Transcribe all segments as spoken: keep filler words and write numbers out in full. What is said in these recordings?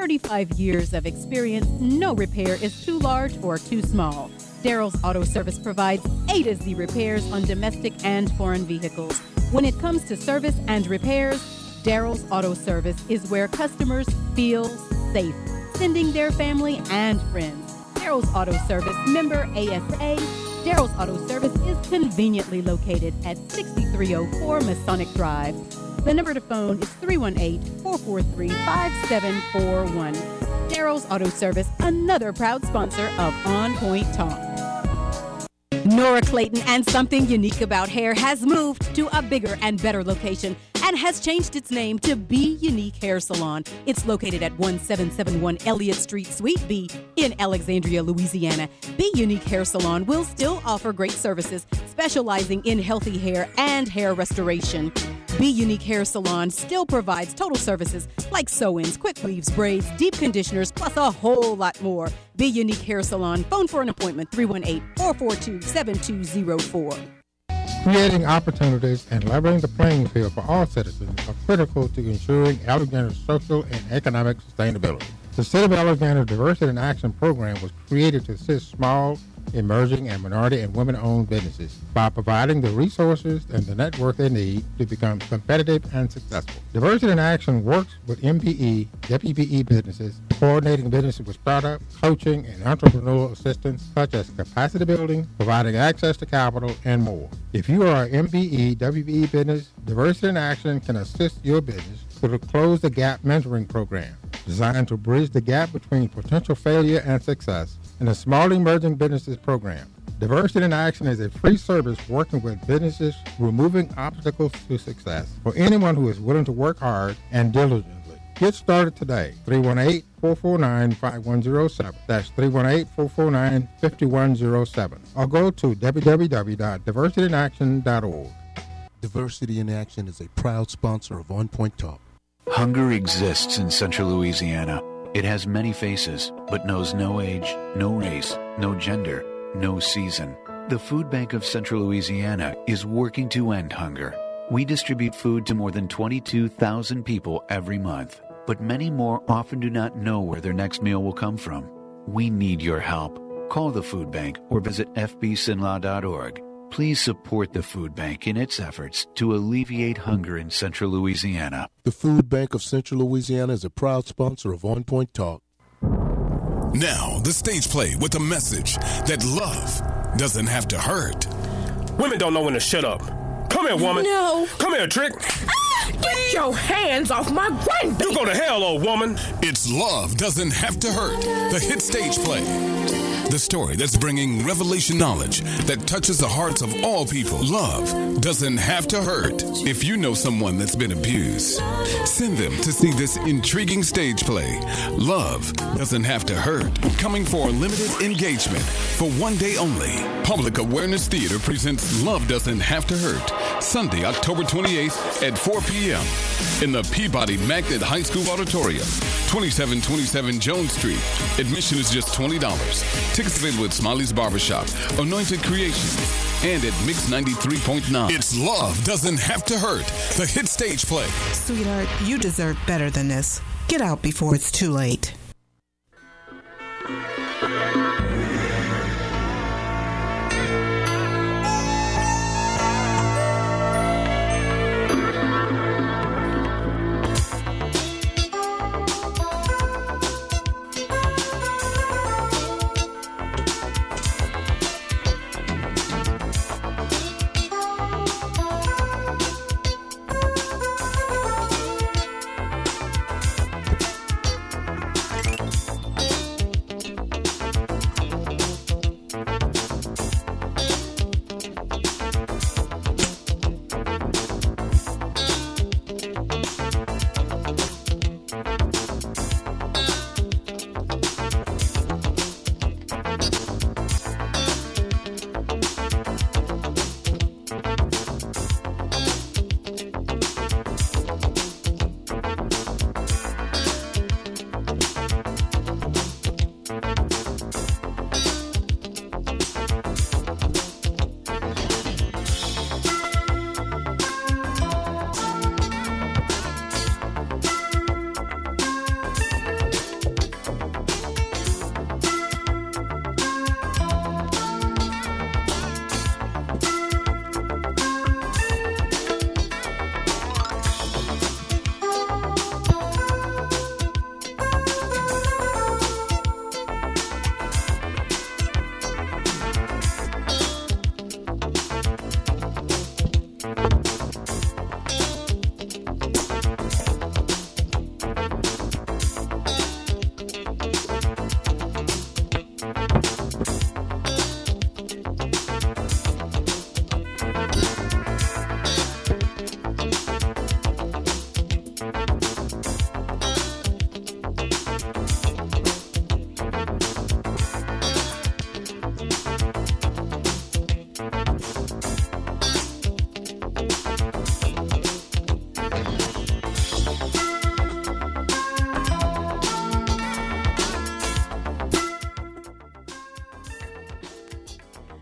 thirty-five years of experience, no repair is too large or too small. Darrell's Auto Service provides A to Z repairs on domestic and foreign vehicles. When it comes to service and repairs, Darrell's Auto Service is where customers feel safe, sending their family and friends. Darrell's Auto Service, member A S A. Darrell's Auto Service is conveniently located at sixty-three oh four Masonic Drive. The number to phone is three one eight, four four three, five seven four one. Darrell's Auto Service, another proud sponsor of On Point Talk. Nora Clayton and Something Unique About Hair has moved to a bigger and better location and has changed its name to Be Unique Hair Salon. It's located at one seven seven one Elliott Street, Suite B in Alexandria, Louisiana. Be Unique Hair Salon will still offer great services, specializing in healthy hair and hair restoration. Be Unique Hair Salon still provides total services like sew-ins, quick weaves, braids, deep conditioners, plus a whole lot more. Be Unique Hair Salon. Phone for an appointment, three one eight, four four two, seven two zero four. Creating opportunities and leveling the playing field for all citizens are critical to ensuring Alexander's social and economic sustainability. The City of Alexander Diversity in Action program was created to assist small, emerging, and minority and women-owned businesses by providing the resources and the network they need to become competitive and successful. Diversity in Action works with M P E, W P E businesses, coordinating businesses with startup, coaching, and entrepreneurial assistance such as capacity building, providing access to capital, and more. If you are an M P E, W P E business, Diversity in Action can assist your business through the Close the Gap mentoring program, designed to bridge the gap between potential failure and success, and the Small Emerging Businesses Program. Diversity in Action is a free service working with businesses removing obstacles to success for anyone who is willing to work hard and diligently. Get started today. three one eight, four four nine, five one zero seven. That's three one eight, four four nine, five one zero seven. Or go to w w w dot diversity in action dot org. Diversity in Action is a proud sponsor of On Point Talk. Hunger exists in central Louisiana. It has many faces, but knows no age, no race, no gender, no season. The Food Bank of Central Louisiana is working to end hunger. We distribute food to more than twenty-two thousand people every month, but many more often do not know where their next meal will come from. We need your help. Call the Food Bank or visit f b sinlaw dot org. Please support the Food Bank in its efforts to alleviate hunger in central Louisiana. The Food Bank of Central Louisiana is a proud sponsor of On Point Talk. Now, the stage play with a message that love doesn't have to hurt. Women don't know when to shut up. Come here, woman. No. Come here, Trick. Ah, get your hands off my grandbaby. You go to hell, old woman. It's Love Doesn't Have to Hurt, the hit stage play. The story that's bringing revelation knowledge that touches the hearts of all people. Love doesn't have to hurt. If you know someone that's been abused, send them to see this intriguing stage play. Love Doesn't Have to Hurt. Coming for a limited engagement for one day only. Public Awareness Theater presents Love Doesn't Have to Hurt. Sunday, October twenty-eighth at four p.m. in the Peabody Magnet High School Auditorium, twenty-seven twenty-seven Jones Street. Admission is just twenty dollars. Tickets available at Smiley's Barbershop, Anointed Creations, and at Mix ninety-three point nine. It's Love Doesn't Have to Hurt, the hit stage play. Sweetheart, you deserve better than this. Get out before it's too late.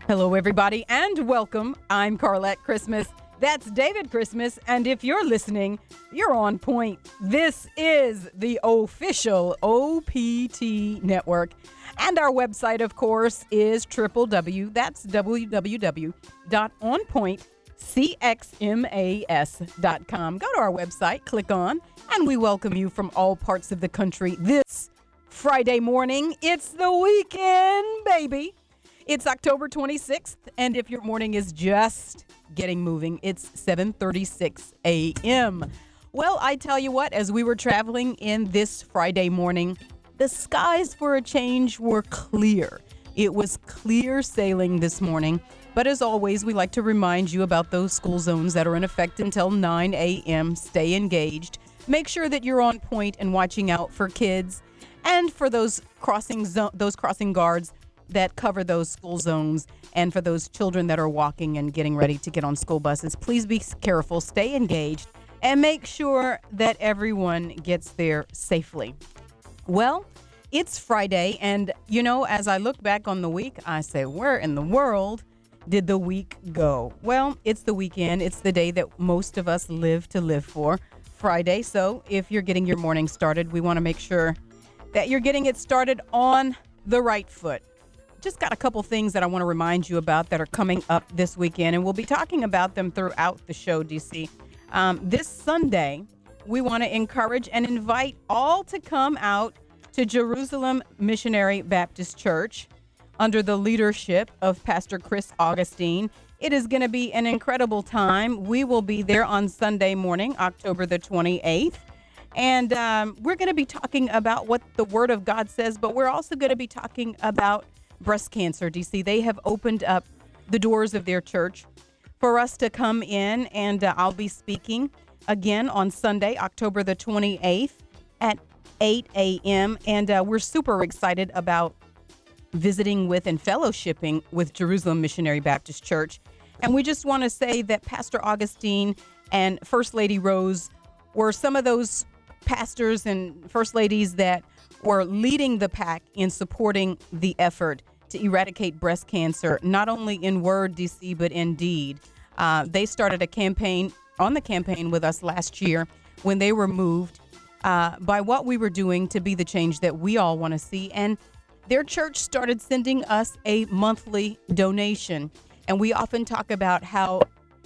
Hello, everybody, and welcome. I'm Carlette Christmas. That's David Christmas, and if you're listening, you're on point. This is the official O P T network, and our website, of course, is triple W. That's w w w dot on point c x m a s dot com. Go to our website, click on, and we welcome you from all parts of the country this Friday morning. It's the weekend, baby. It's October twenty-sixth, and if your morning is just getting moving, it's seven thirty-six a.m. Well, I tell you what, as we were traveling in this Friday morning, the skies for a change were clear. It was clear sailing this morning, but as always, we like to remind you about those school zones that are in effect until nine a.m. Stay engaged. Make sure that you're on point and watching out for kids and for those crossing zo- those crossing guards that cover those school zones, and for those children that are walking and getting ready to get on school buses. Please be careful, stay engaged, and make sure that everyone gets there safely. Well, it's Friday, and you know, as I look back on the week, I say, where in the world did the week go? Well, it's the weekend. It's the day that most of us live to live for, Friday. So if you're getting your morning started, we want to make sure that you're getting it started on the right foot. Just got a couple things that I want to remind you about that are coming up this weekend, and we'll be talking about them throughout the show, D C. Um, this Sunday, we want to encourage and invite all to come out to Jerusalem Missionary Baptist Church under the leadership of Pastor Chris Augustine. It is going to be an incredible time. We will be there on Sunday morning, October the twenty-eighth. And um, we're going to be talking about what the Word of God says, but we're also going to be talking about breast cancer, D C. They have opened up the doors of their church for us to come in, and uh, I'll be speaking again on Sunday, October the twenty-eighth at eight a.m. And uh, we're super excited about visiting with and fellowshipping with Jerusalem Missionary Baptist Church. And we just want to say that Pastor Augustine and First Lady Rose were some of those pastors and first ladies that were leading the pack in supporting the effort to eradicate breast cancer, not only in word, D C, but in deed. Uh, they started a campaign on the campaign with us last year when they were moved uh, by what we were doing to be the change that we all want to see. And their church started sending us a monthly donation. And we often talk about how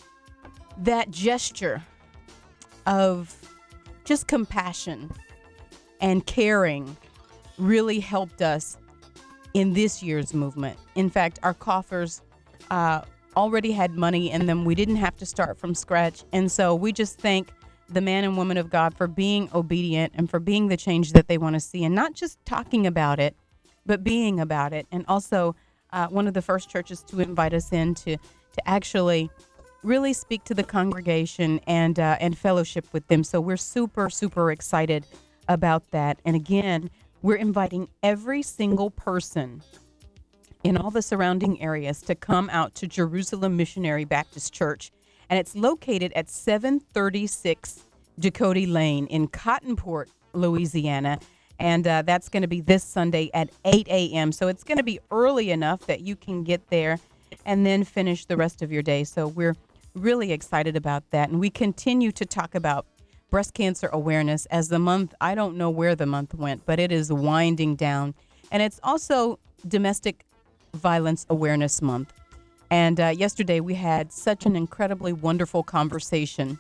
that gesture of just compassion and caring really helped us in this year's movement. In fact, our coffers uh, already had money in them. We didn't have to start from scratch. And so we just thank the man and woman of God for being obedient and for being the change that they want to see, and not just talking about it, but being about it. And also uh, one of the first churches to invite us in to, to actually really speak to the congregation and uh, and fellowship with them. So we're super, super excited about that. And again, we're inviting every single person in all the surrounding areas to come out to Jerusalem Missionary Baptist Church. And it's located at seven thirty-six Ducote Lane in Cottonport, Louisiana. And uh, that's going to be this Sunday at eight a.m. So it's going to be early enough that you can get there and then finish the rest of your day. So we're really excited about that. And we continue to talk about breast cancer awareness as the month. I don't know where the month went, but it is winding down. And it's also Domestic Violence Awareness Month. And uh, yesterday we had such an incredibly wonderful conversation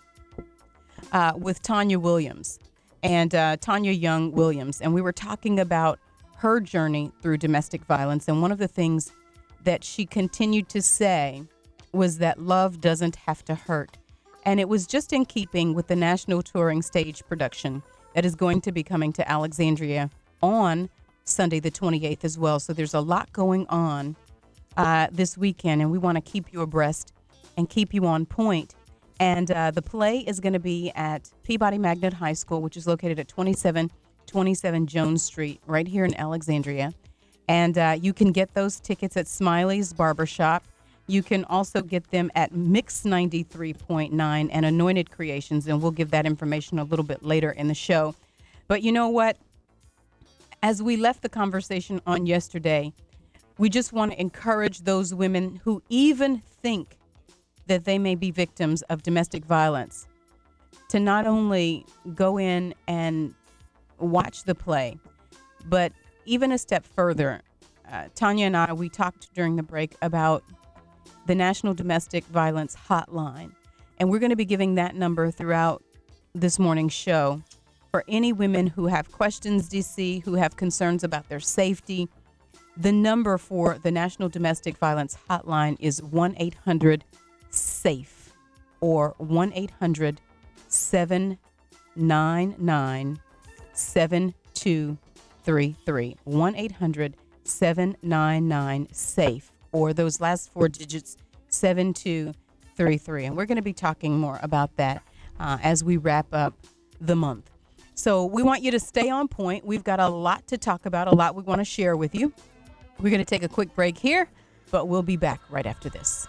uh, with Tanya Williams and uh, Tanya Young Williams. And we were talking about her journey through domestic violence. And one of the things that she continued to say was that love doesn't have to hurt. And it was just in keeping with the national touring stage production that is going to be coming to Alexandria on Sunday the twenty-eighth as well. So there's a lot going on uh, this weekend, and we want to keep you abreast and keep you on point. And uh, the play is going to be at Peabody Magnet High School, which is located at twenty-seven twenty-seven Jones Street, right here in Alexandria. And uh, you can get those tickets at Smiley's Barbershop. You can also get them at Mix ninety-three point nine and Anointed Creations, and we'll give that information a little bit later in the show. But you know what? As we left the conversation on yesterday, We just want to encourage those women who even think that they may be victims of domestic violence to not only go in and watch the play, but even a step further. Uh, Tanya and I, we talked during the break about the National Domestic Violence Hotline, and we're going to be giving that number throughout this morning's show for any women who have questions, D C, who have concerns about their safety. The number for the National Domestic Violence Hotline is one eight hundred SAFE or one eight hundred seven nine nine seven two three three. one eight hundred seven nine nine SAFE or those last four digits, seven two three three. And we're going to be talking more about that uh, as we wrap up the month. So we want you to stay on point. We've got a lot to talk about, a lot we want to share with you. We're going to take a quick break here, but we'll be back right after this.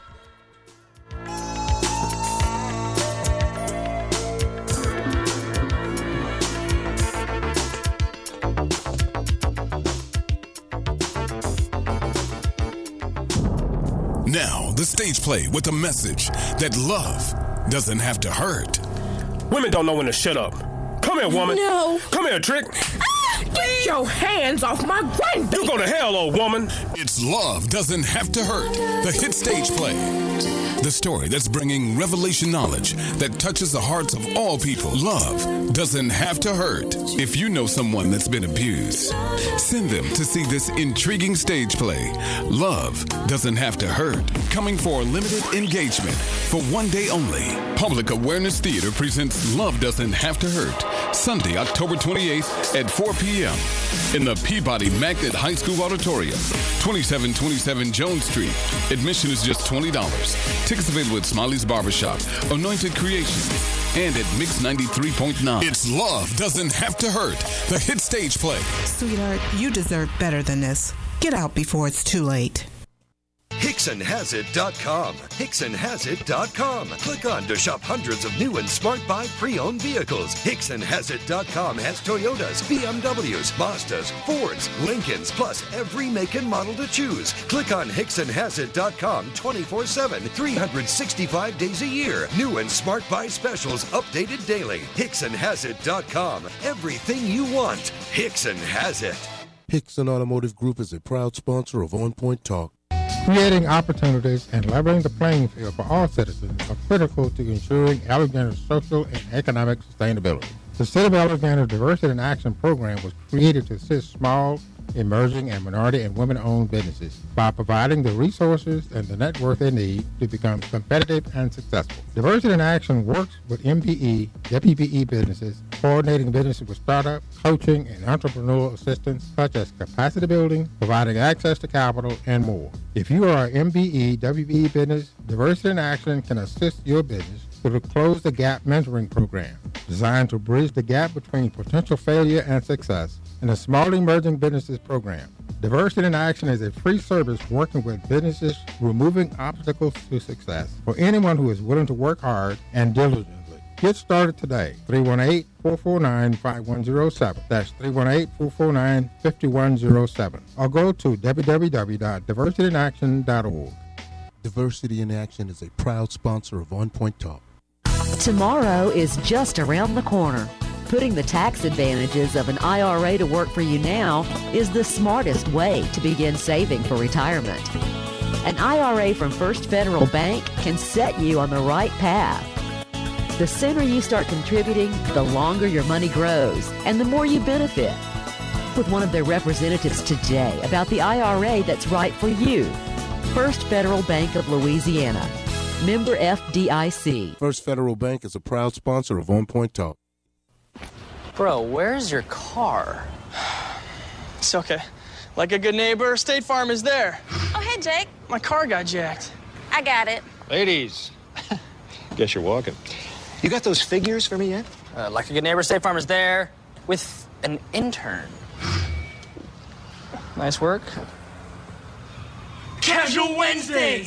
Now, the stage play with a message that love doesn't have to hurt. Women don't know when to shut up. Come here, woman. No. Come here, Trick. Ah, get your hands off my grandbaby. You go to hell, old woman. It's Love Doesn't Have to Hurt, the hit stage play. The story that's bringing revelation knowledge that touches the hearts of all people. Love doesn't have to hurt. If you know someone that's been abused, send them to see this intriguing stage play. Love Doesn't Have to Hurt. Coming for a limited engagement for one day only. Public Awareness Theater presents Love Doesn't Have to Hurt. Sunday, October twenty-eighth at four p.m. in the Peabody Magnet High School Auditorium, twenty-seven twenty-seven Jones Street. Admission is just twenty dollars. Tickets available at Smiley's Barbershop, Anointed Creations, and at Mix ninety-three point nine. It's Love Doesn't Have to Hurt, the hit stage play. Sweetheart, you deserve better than this. Get out before it's too late. Hickson Has It dot com. Hickson Has It dot com. Click on to shop hundreds of new and smart buy pre-owned vehicles. Hickson Has It dot com has Toyotas, B M Ws, Mazdas, Fords, Lincolns, plus every make and model to choose. Click on Hickson Has It dot com twenty-four seven, three hundred sixty-five days a year. New and smart buy specials updated daily. Hickson Has It dot com. Everything you want. Hickson has it. Hickson Automotive Group is a proud sponsor of On Point Talk. Creating opportunities and leveling the playing field for all citizens are critical to ensuring Alexander's social and economic sustainability. The City of Alexander Diversity in Action program was created to assist small, emerging, and minority and women-owned businesses by providing the resources and the network they need to become competitive and successful. Diversity in Action works with M B E, W B E businesses, coordinating businesses with startup, coaching, and entrepreneurial assistance such as capacity building, providing access to capital, and more. If you are an M B E, W B E business, Diversity in Action can assist your business through the Close the Gap mentoring program, designed to bridge the gap between potential failure and success, and the Small Emerging Businesses program. Diversity in Action is a free service working with businesses removing obstacles to success for anyone who is willing to work hard and diligently. Get started today. three one eight, four four nine, five one zero seven. That's three one eight, four four nine, five one zero seven. Or go to w w w dot diversity in action dot org. Diversity in Action is a proud sponsor of On Point Talk. Tomorrow is just around the corner. Putting the tax advantages of an I R A to work for you now is the smartest way to begin saving for retirement. An I R A from First Federal Bank can set you on the right path. The sooner you start contributing, the longer your money grows and the more you benefit. With one of their representatives today about the I R A that's right for you. First Federal Bank of Louisiana. Member F D I C. First Federal Bank is a proud sponsor of On Point Talk. Bro, where's your car? It's okay. Like a good neighbor, State Farm is there. Oh, hey, Jake. My car got jacked. I got it. Ladies, guess you're walking. You got those figures for me yet? Uh, like a good neighbor, State Farm is there with an intern. Nice work. Casual Wednesdays!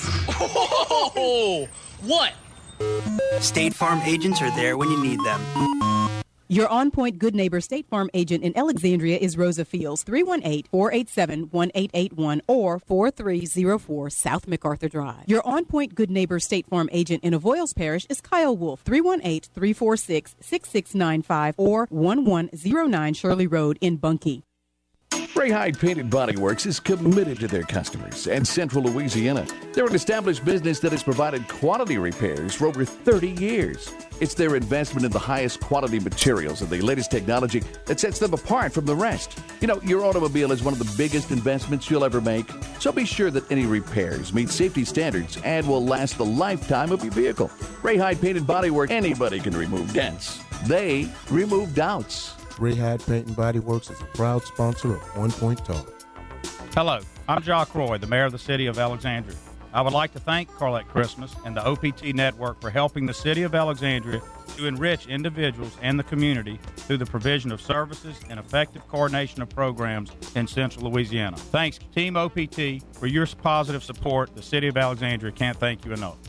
Oh, what? State Farm agents are there when you need them. Your on-point Good Neighbor State Farm agent in Alexandria is Rosa Fields, three one eight, four eight seven, one eight eight one or four three zero four South MacArthur Drive. Your on-point Good Neighbor State Farm agent in Avoyles Parish is Kyle Wolf, three one eight, three four six, six six nine five or one one zero nine Shirley Road in Bunkie. Ray Hyde Painted Body Works is committed to their customers and Central Louisiana. They're an established business that has provided quality repairs for over thirty years. It's their investment in the highest quality materials and the latest technology that sets them apart from the rest. You know, your automobile is one of the biggest investments you'll ever make, so be sure that any repairs meet safety standards and will last the lifetime of your vehicle. Ray Hyde Painted Body Works, anybody can remove dents. They remove doubts. Ray Hyde Paint and Body Works is a proud sponsor of One Point Talk. Hello, I'm Jock Roy, the mayor of the city of Alexandria. I would like to thank Carlette Christmas and the O P T Network for helping the city of Alexandria to enrich individuals and the community through the provision of services and effective coordination of programs in Central Louisiana. Thanks, Team O P T, for your positive support. The city of Alexandria can't thank you enough.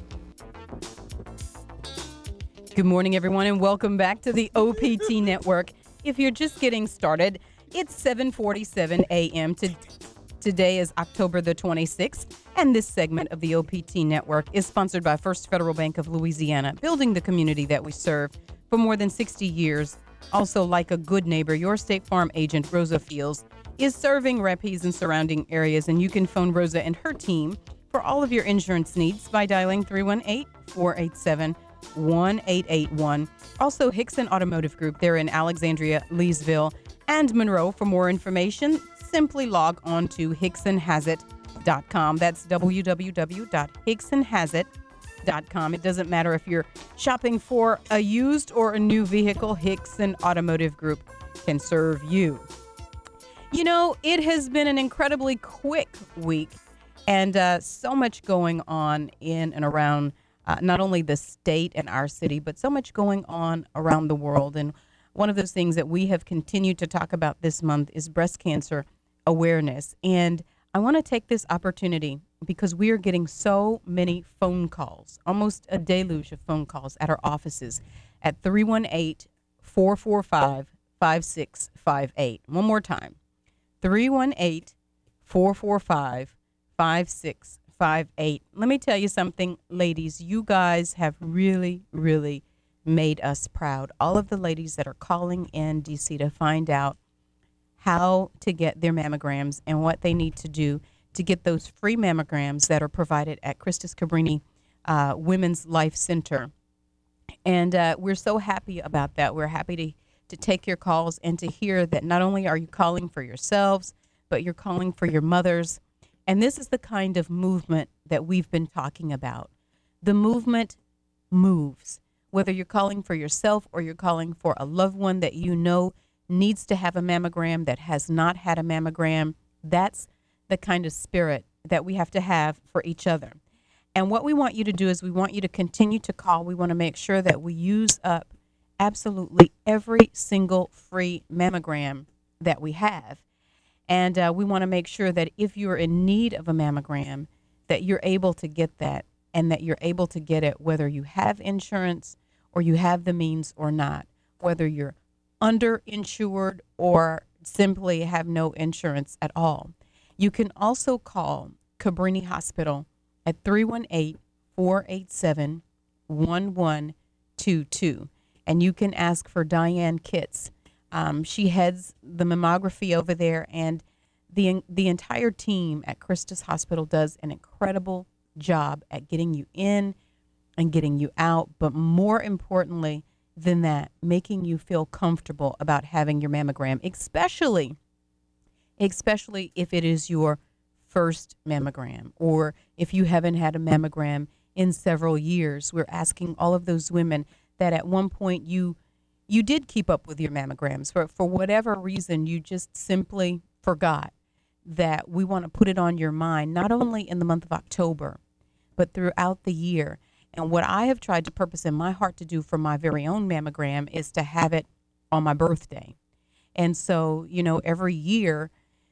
Good morning, everyone, and welcome back to the O P T Network. If you're just getting started, it's seven forty-seven a.m. To, today is October the twenty-sixth, and this segment of the O P T Network is sponsored by First Federal Bank of Louisiana, building the community that we serve for more than sixty years. Also, like a good neighbor, your State Farm agent, Rosa Fields, is serving Rapides and surrounding areas, and you can phone Rosa and her team for all of your insurance needs by dialing three one eight, four eight seven, one eight eight one. Also, Hickson Automotive Group, they're in Alexandria, Leesville, and Monroe. For more information, simply log on to hickson hazit dot com. That's w w w dot hickson hazit dot com. It doesn't matter if you're shopping for a used or a new vehicle, Hickson Automotive Group can serve you. You know, it has been an incredibly quick week, and uh, so much going on in and around Uh, not only the state and our city, but so much going on around the world. And one of those things that we have continued to talk about this month is breast cancer awareness. And I want to take this opportunity because we are getting so many phone calls, almost a deluge of phone calls at our offices at three one eight, four four five, five six five eight. One more time, three one eight, four four five, five six five eight. Let me tell you something, ladies. You guys have really, really made us proud. All of the ladies that are calling in D C to find out how to get their mammograms and what they need to do to get those free mammograms that are provided at Christus Cabrini uh, Women's Life Center. And uh, we're so happy about that. We're happy to, to take your calls and to hear that not only are you calling for yourselves, but you're calling for your mothers. And this is the kind of movement that we've been talking about. The movement moves. Whether you're calling for yourself or you're calling for a loved one that you know needs to have a mammogram that has not had a mammogram, that's the kind of spirit that we have to have for each other. And what we want you to do is we want you to continue to call. We want to make sure that we use up absolutely every single free mammogram that we have. And uh, we want to make sure that if you're in need of a mammogram, that you're able to get that and that you're able to get it whether you have insurance or you have the means or not, whether you're underinsured or simply have no insurance at all. You can also call Cabrini Hospital at three one eight, four eight seven, one one two two. And you can ask for Diane Kitts. Um, she heads the mammography over there, and the the entire team at Christus Hospital does an incredible job at getting you in and getting you out, but more importantly than that, making you feel comfortable about having your mammogram, especially, especially if it is your first mammogram or if you haven't had a mammogram in several years. We're asking all of those women that at one point you You did keep up with your mammograms. For, for whatever reason, you just simply forgot, that we want to put it on your mind, not only in the month of October, but throughout the year. And what I have tried to purpose in my heart to do for my very own mammogram is to have it on my birthday. And so, you know, every year,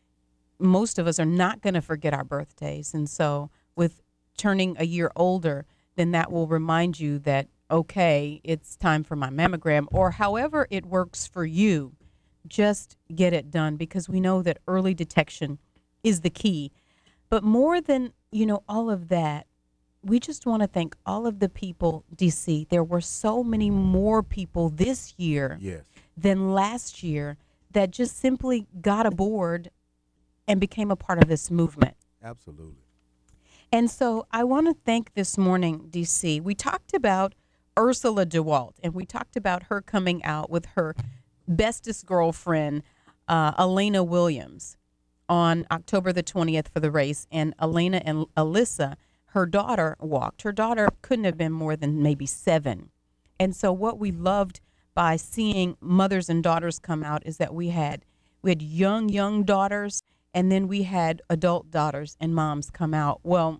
most of us are not going to forget our birthdays. And so with turning a year older, then that will remind you that okay, it's time for my mammogram, or however it works for you, just get it done, because we know that early detection is the key. But more than, you know, all of that, we just want to thank all of the people, D C. There were so many more people this year yes. than last year that just simply got aboard and became a part of this movement. Absolutely. And so I want to thank this morning, D C. We talked about Ursula DeWalt, and we talked about her coming out with her bestest girlfriend, uh, Elena Williams, on October the twentieth for the race. And Elena and Alyssa, her daughter, walked. Her daughter couldn't have been more than maybe seven. And so what we loved by seeing mothers and daughters come out is that we had we had young, young daughters, and then we had adult daughters and moms come out. Well,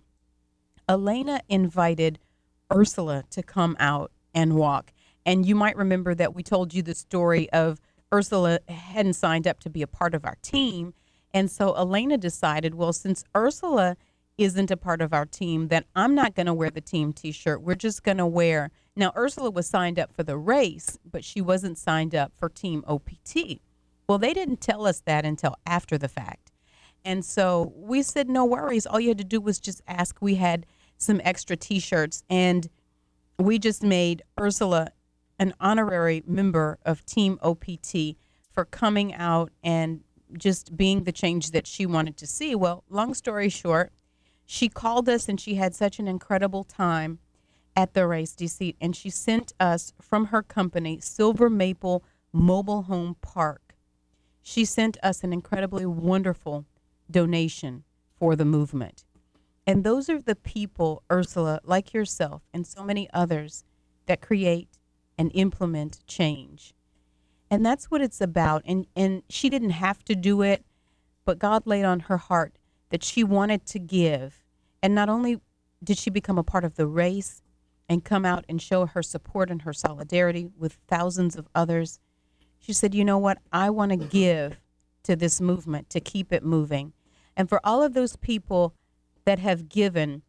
Elena invited Ursula to come out and walk. And you might remember that we told you the story of Ursula hadn't signed up to be a part of our team. And so Elena decided, well, since Ursula isn't a part of our team, then I'm not going to wear the team T-shirt. We're just going to wear. Now, Ursula was signed up for the race, but she wasn't signed up for Team O P T. Well, they didn't tell us that until after the fact. And so we said, no worries. All you had to do was just ask. We had some extra T-shirts, and we just made Ursula an honorary member of Team O P T for coming out and just being the change that she wanted to see. Well, long story short, she called us, and she had such an incredible time at the race, D C, and she sent us from her company, Silver Maple Mobile Home Park. She sent us an incredibly wonderful donation for the movement. And those are the people, Ursula, like yourself and so many others, that create and implement change. And that's what it's about. And, and she didn't have to do it, but God laid on her heart that she wanted to give. And not only did she become a part of the race and come out and show her support and her solidarity with thousands of others, she said, you know what, I want to give to this movement to keep it moving. And for all of those people that have given,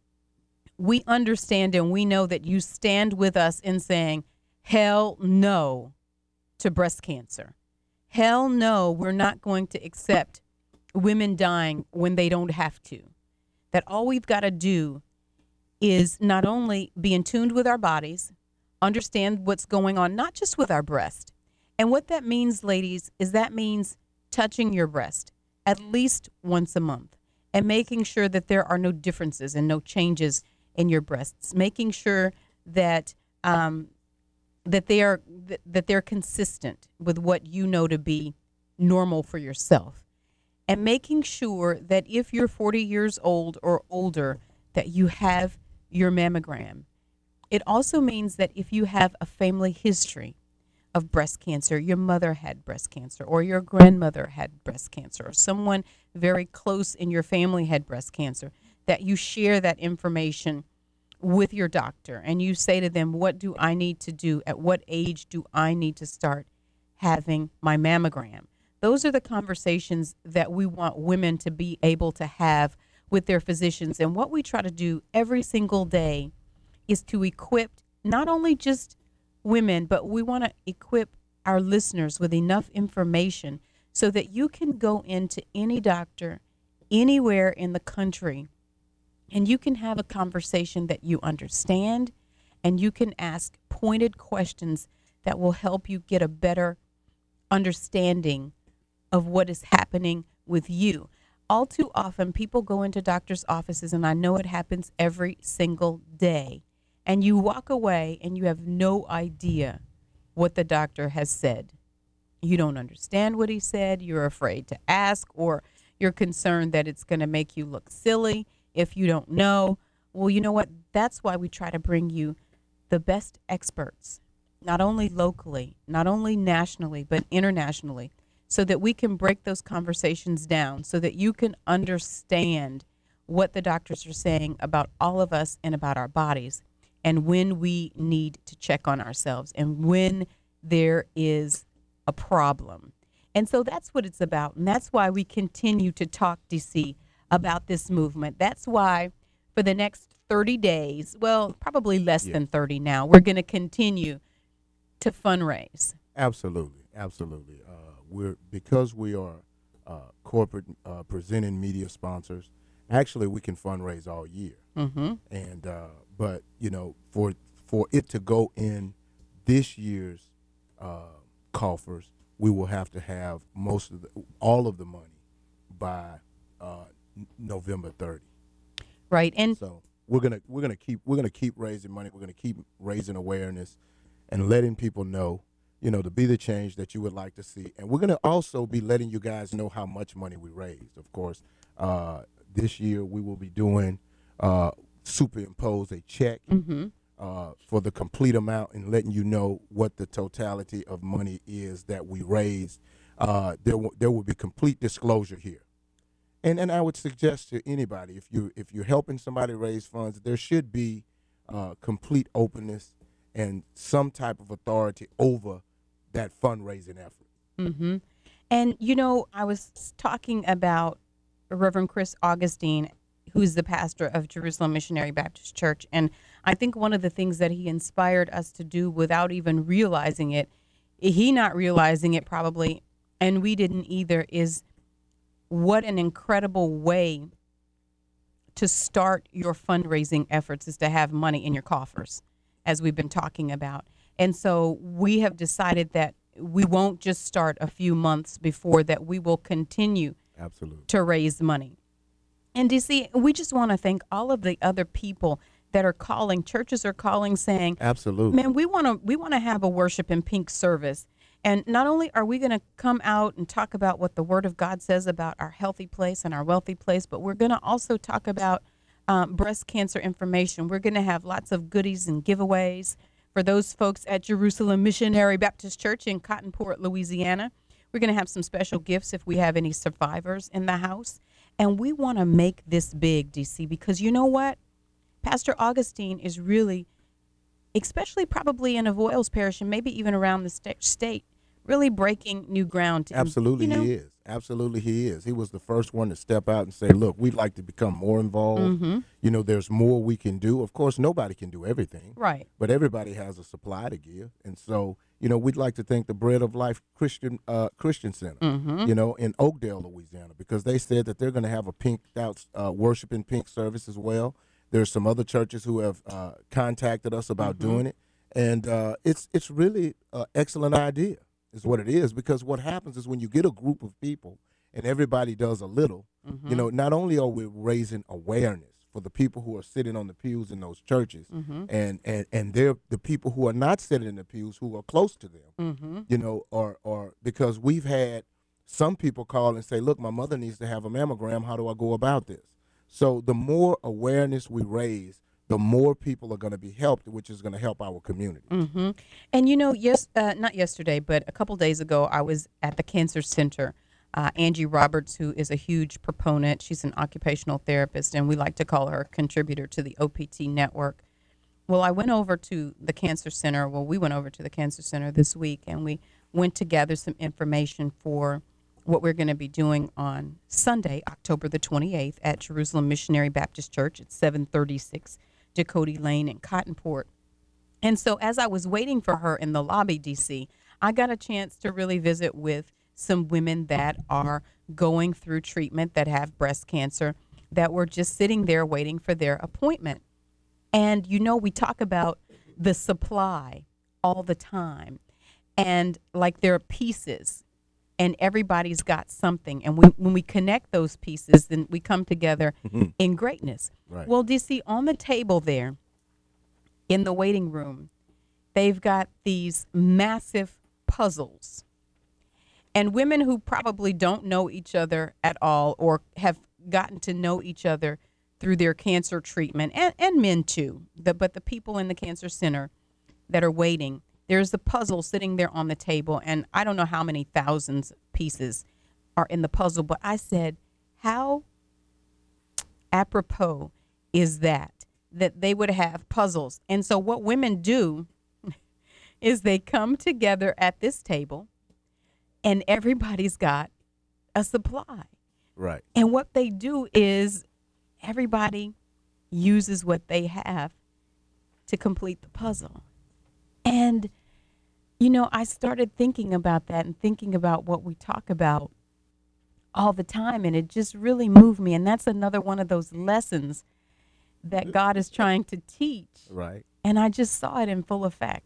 we understand and we know that you stand with us in saying, hell no to breast cancer. Hell no, we're not going to accept women dying when they don't have to. That all we've got to do is not only be in tune with our bodies, understand what's going on, not just with our breast. And what that means, ladies, is that means touching your breast at least once a month and making sure that there are no differences and no changes in your breasts, making sure that um, that they are th- that they're consistent with what you know to be normal for yourself, and making sure that if you're forty years old or older, that you have your mammogram. It also means that if you have a family history of breast cancer, your mother had breast cancer, or your grandmother had breast cancer, or someone very close in your family had breast cancer, that you share that information with your doctor and you say to them, what do I need to do? At what age do I need to start having my mammogram? Those are the conversations that we want women to be able to have with their physicians. And what we try to do every single day is to equip not only just women, but we want to equip our listeners with enough information so that you can go into any doctor anywhere in the country and you can have a conversation that you understand, and you can ask pointed questions that will help you get a better understanding of what is happening with you. All too often, people go into doctors' offices, and I know it happens every single day, and you walk away and you have no idea what the doctor has said. You don't understand what he said, you're afraid to ask, or you're concerned that it's going to make you look silly if you don't know. Well, you know what? That's why we try to bring you the best experts, not only locally, not only nationally, but internationally, so that we can break those conversations down, so that you can understand what the doctors are saying about all of us and about our bodies, and when we need to check on ourselves and when there is a problem. And so that's what it's about. And that's why we continue to talk, D C, about this movement. That's why for the next thirty days, well, probably less Yeah. than thirty now, we're going to continue to fundraise. Absolutely, absolutely. Uh, we're because we are uh, corporate uh, presenting media sponsors. Actually, we can fundraise all year, mm-hmm. and uh, but you know, for for it to go in this year's uh, coffers, we will have to have most of the, all of the money by uh, n- November thirtieth. Right, and so we're gonna we're gonna keep we're gonna keep raising money. We're gonna keep raising awareness and letting people know, you know, to be the change that you would like to see. And we're going to also be letting you guys know how much money we raised. Of course, uh, this year we will be doing uh, superimpose a check mm-hmm. uh, for the complete amount and letting you know what the totality of money is that we raised. Uh, there, w- there will be complete disclosure here. And and I would suggest to anybody, if you if you're helping somebody raise funds, there should be uh, complete openness and some type of authority over that fundraising effort. Mm-hmm. And, you know, I was talking about Reverend Chris Augustine, who's the pastor of Jerusalem Missionary Baptist Church. And I think one of the things that he inspired us to do without even realizing it, he not realizing it probably, and we didn't either, is what an incredible way to start your fundraising efforts is to have money in your coffers, as we've been talking about. And so we have decided that we won't just start a few months before, that we will continue Absolutely. to raise money. And D C, we just want to thank all of the other people that are calling. Churches are calling saying, absolutely, man, we want to we want to have a worship in pink service. And not only are we going to come out and talk about what the Word of God says about our healthy place and our wealthy place, but we're going to also talk about um, breast cancer information. We're going to have lots of goodies and giveaways for those folks at Jerusalem Missionary Baptist Church in Cottonport, Louisiana. We're going to have some special gifts if we have any survivors in the house. And we want to make this big, D C, because you know what? Pastor Augustine is really, especially probably in Avoyles Parish and maybe even around the sta- state, really breaking new ground. Absolutely, you know, he is. Absolutely, he is. He was the first one to step out and say, look, we'd like to become more involved. Mm-hmm. You know, there's more we can do. Of course, nobody can do everything. Right. But everybody has a supply to give. And so, you know, we'd like to thank the Bread of Life Christian uh, Christian Center, mm-hmm. you know, in Oakdale, Louisiana, because they said that they're going to have a pink out uh, worship in pink service as well. There's some other churches who have uh, contacted us about mm-hmm. doing it. And uh, it's it's really an excellent idea is what it is, because what happens is when you get a group of people and everybody does a little, mm-hmm. you know, not only are we raising awareness for the people who are sitting on the pews in those churches, mm-hmm. and, and, and they're the people who are not sitting in the pews who are close to them, mm-hmm. you know, or, or because we've had some people call and say, look, my mother needs to have a mammogram. How do I go about this? So the more awareness we raise, the more people are going to be helped, which is going to help our community. Mm-hmm. And, you know, yes, uh, not yesterday, but a couple days ago, I was at the Cancer Center. Uh, Angie Roberts, who is a huge proponent, she's an occupational therapist, and we like to call her a contributor to the O P T network. Well, I went over to the Cancer Center. Well, we went over to the Cancer Center this week, and we went to gather some information for what we're going to be doing on Sunday, October the twenty-eighth, at Jerusalem Missionary Baptist Church at seven thirty-six Dakota Lane in Cottonport. And so as I was waiting for her in the lobby, D C, I got a chance to really visit with some women that are going through treatment, that have breast cancer, that were just sitting there waiting for their appointment. And, you know, we talk about the supply all the time. And like there are pieces, and everybody's got something. And we, when we connect those pieces, then we come together mm-hmm. in greatness. Right. Well, D C, on the table there in the waiting room, they've got these massive puzzles. And women who probably don't know each other at all, or have gotten to know each other through their cancer treatment, and, and men too, the, but the people in the Cancer Center that are waiting, there's the puzzle sitting there on the table, and I don't know how many thousands of pieces are in the puzzle, but I said, how apropos is that, that they would have puzzles? And so what women do is they come together at this table, and everybody's got a supply. Right. And what they do is everybody uses what they have to complete the puzzle. And, you know, I started thinking about that and thinking about what we talk about all the time, and it just really moved me. And that's another one of those lessons that God is trying to teach. Right. And I just saw it in full effect.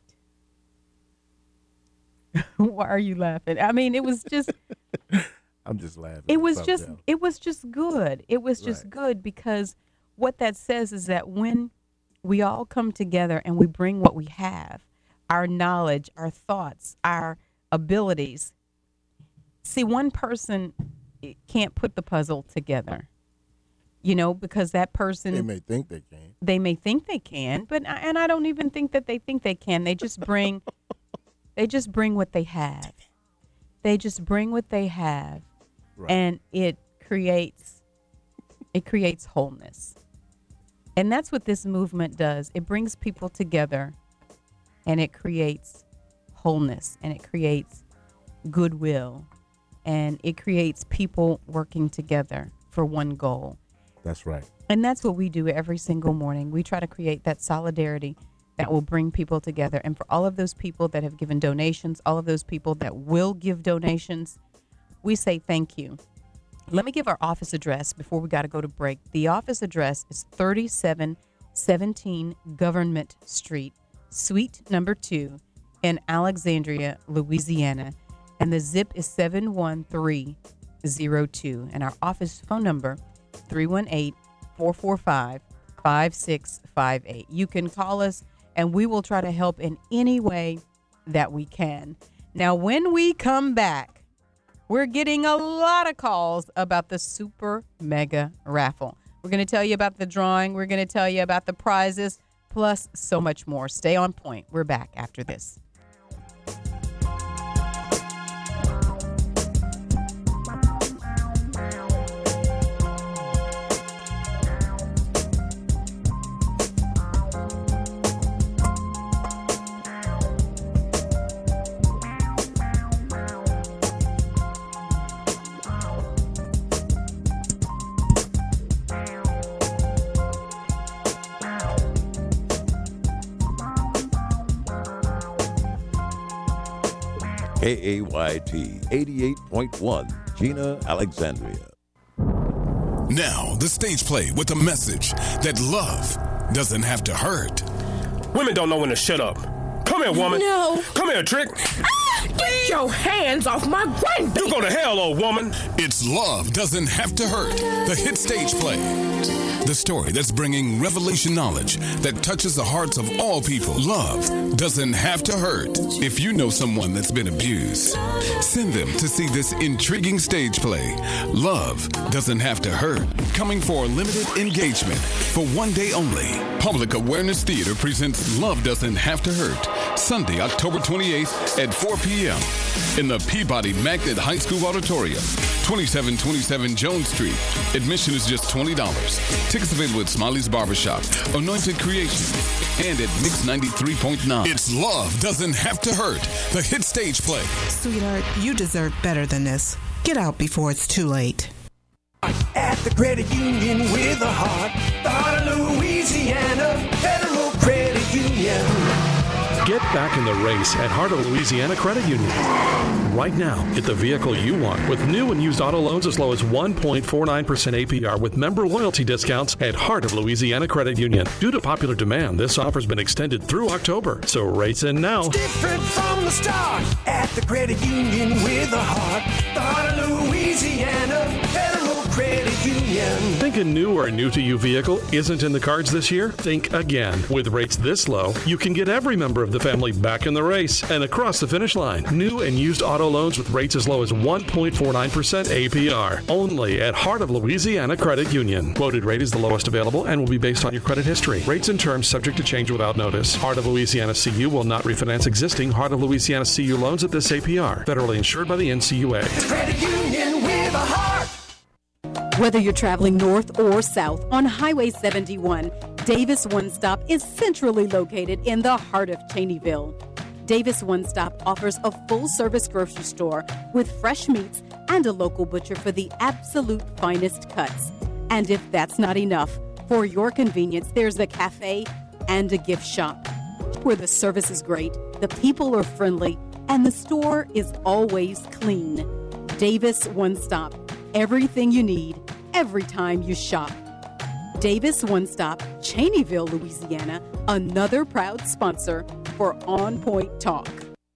Why are you laughing? I mean, it was just I'm just laughing. It was just down. it was just good. It was just right. good, because what that says is that when we all come together and we bring what we have, our knowledge, our thoughts, our abilities. See, one person can't put the puzzle together, you know, because that person. They may think they can. They may think they can, but and I don't even think that they think they can. They just bring. They just bring what they have. They just bring what they have, right. and it creates, it creates wholeness. And that's what this movement does. It brings people together, and it creates wholeness, and it creates goodwill, and it creates people working together for one goal. That's right. And that's what we do every single morning. We try to create that solidarity that will bring people together. And for all of those people that have given donations, all of those people that will give donations, we say thank you. Let me give our office address before we got to go to break. The office address is thirty-seven seventeen Government Street, Suite number two in Alexandria, Louisiana. And the zip is seven one three zero two. And our office phone number, three one eight, four four five, five six five eight. You can call us, and we will try to help in any way that we can. Now, when we come back, we're getting a lot of calls about the Super Mega Raffle. We're going to tell you about the drawing. We're going to tell you about the prizes, plus so much more. Stay on point. We're back after this. K A Y T eighty-eight point one, Gina, Alexandria. Now, the stage play with a message that love doesn't have to hurt. Women don't know when to shut up. Come here, woman. No. Come here, Trick. Ah, get your hands off my grandbaby. You go to hell, old woman. It's Love Doesn't Have to Hurt, the hit stage play. The story that's bringing revelation knowledge that touches the hearts of all people. Love doesn't have to hurt. If you know someone that's been abused, send them to see this intriguing stage play. Love Doesn't Have to Hurt. Coming for a limited engagement for one day only. Public Awareness Theater presents Love Doesn't Have to Hurt. Sunday, October twenty-eighth at four p.m. in the Peabody Magnet High School Auditorium, twenty-seven twenty-seven Jones Street. Admission is just twenty dollars. Tickets available at Smiley's Barbershop, Anointed Creations, and at Mix ninety-three point nine. It's Love Doesn't Have to Hurt, the hit stage play. Sweetheart, you deserve better than this. Get out before it's too late. At the credit union with a heart, the heart of Louisiana, Federal Credit Union. Get back in the race at Heart of Louisiana Credit Union. Right now, get the vehicle you want with new and used auto loans as low as one point four nine percent A P R with member loyalty discounts at Heart of Louisiana Credit Union. Due to popular demand, this offer's been extended through October, so rates in now. It's different from the start at the credit union with a heart, the heart of Louisiana, Federal Credit Union. Think a new or new to you vehicle isn't in the cards this year? Think again. With rates this low, you can get every member of the family back in the race and across the finish line. New and used auto loans with rates as low as one point four nine percent A P R. Only at Heart of Louisiana Credit Union. Quoted rate is the lowest available and will be based on your credit history. Rates and terms subject to change without notice. Heart of Louisiana C U will not refinance existing Heart of Louisiana C U loans at this A P R. Federally insured by the N C U A. Credit union with a heart. Whether you're traveling north or south on Highway seventy-one, Davis One Stop is centrally located in the heart of Cheneyville. Davis One Stop offers a full-service grocery store with fresh meats and a local butcher for the absolute finest cuts. And if that's not enough, For your convenience, there's a cafe and a gift shop where the service is great, the people are friendly, and the store is always clean. Davis One Stop. Everything you need, every time you shop. Davis One Stop, Cheneyville, Louisiana, another proud sponsor for On Point Talk.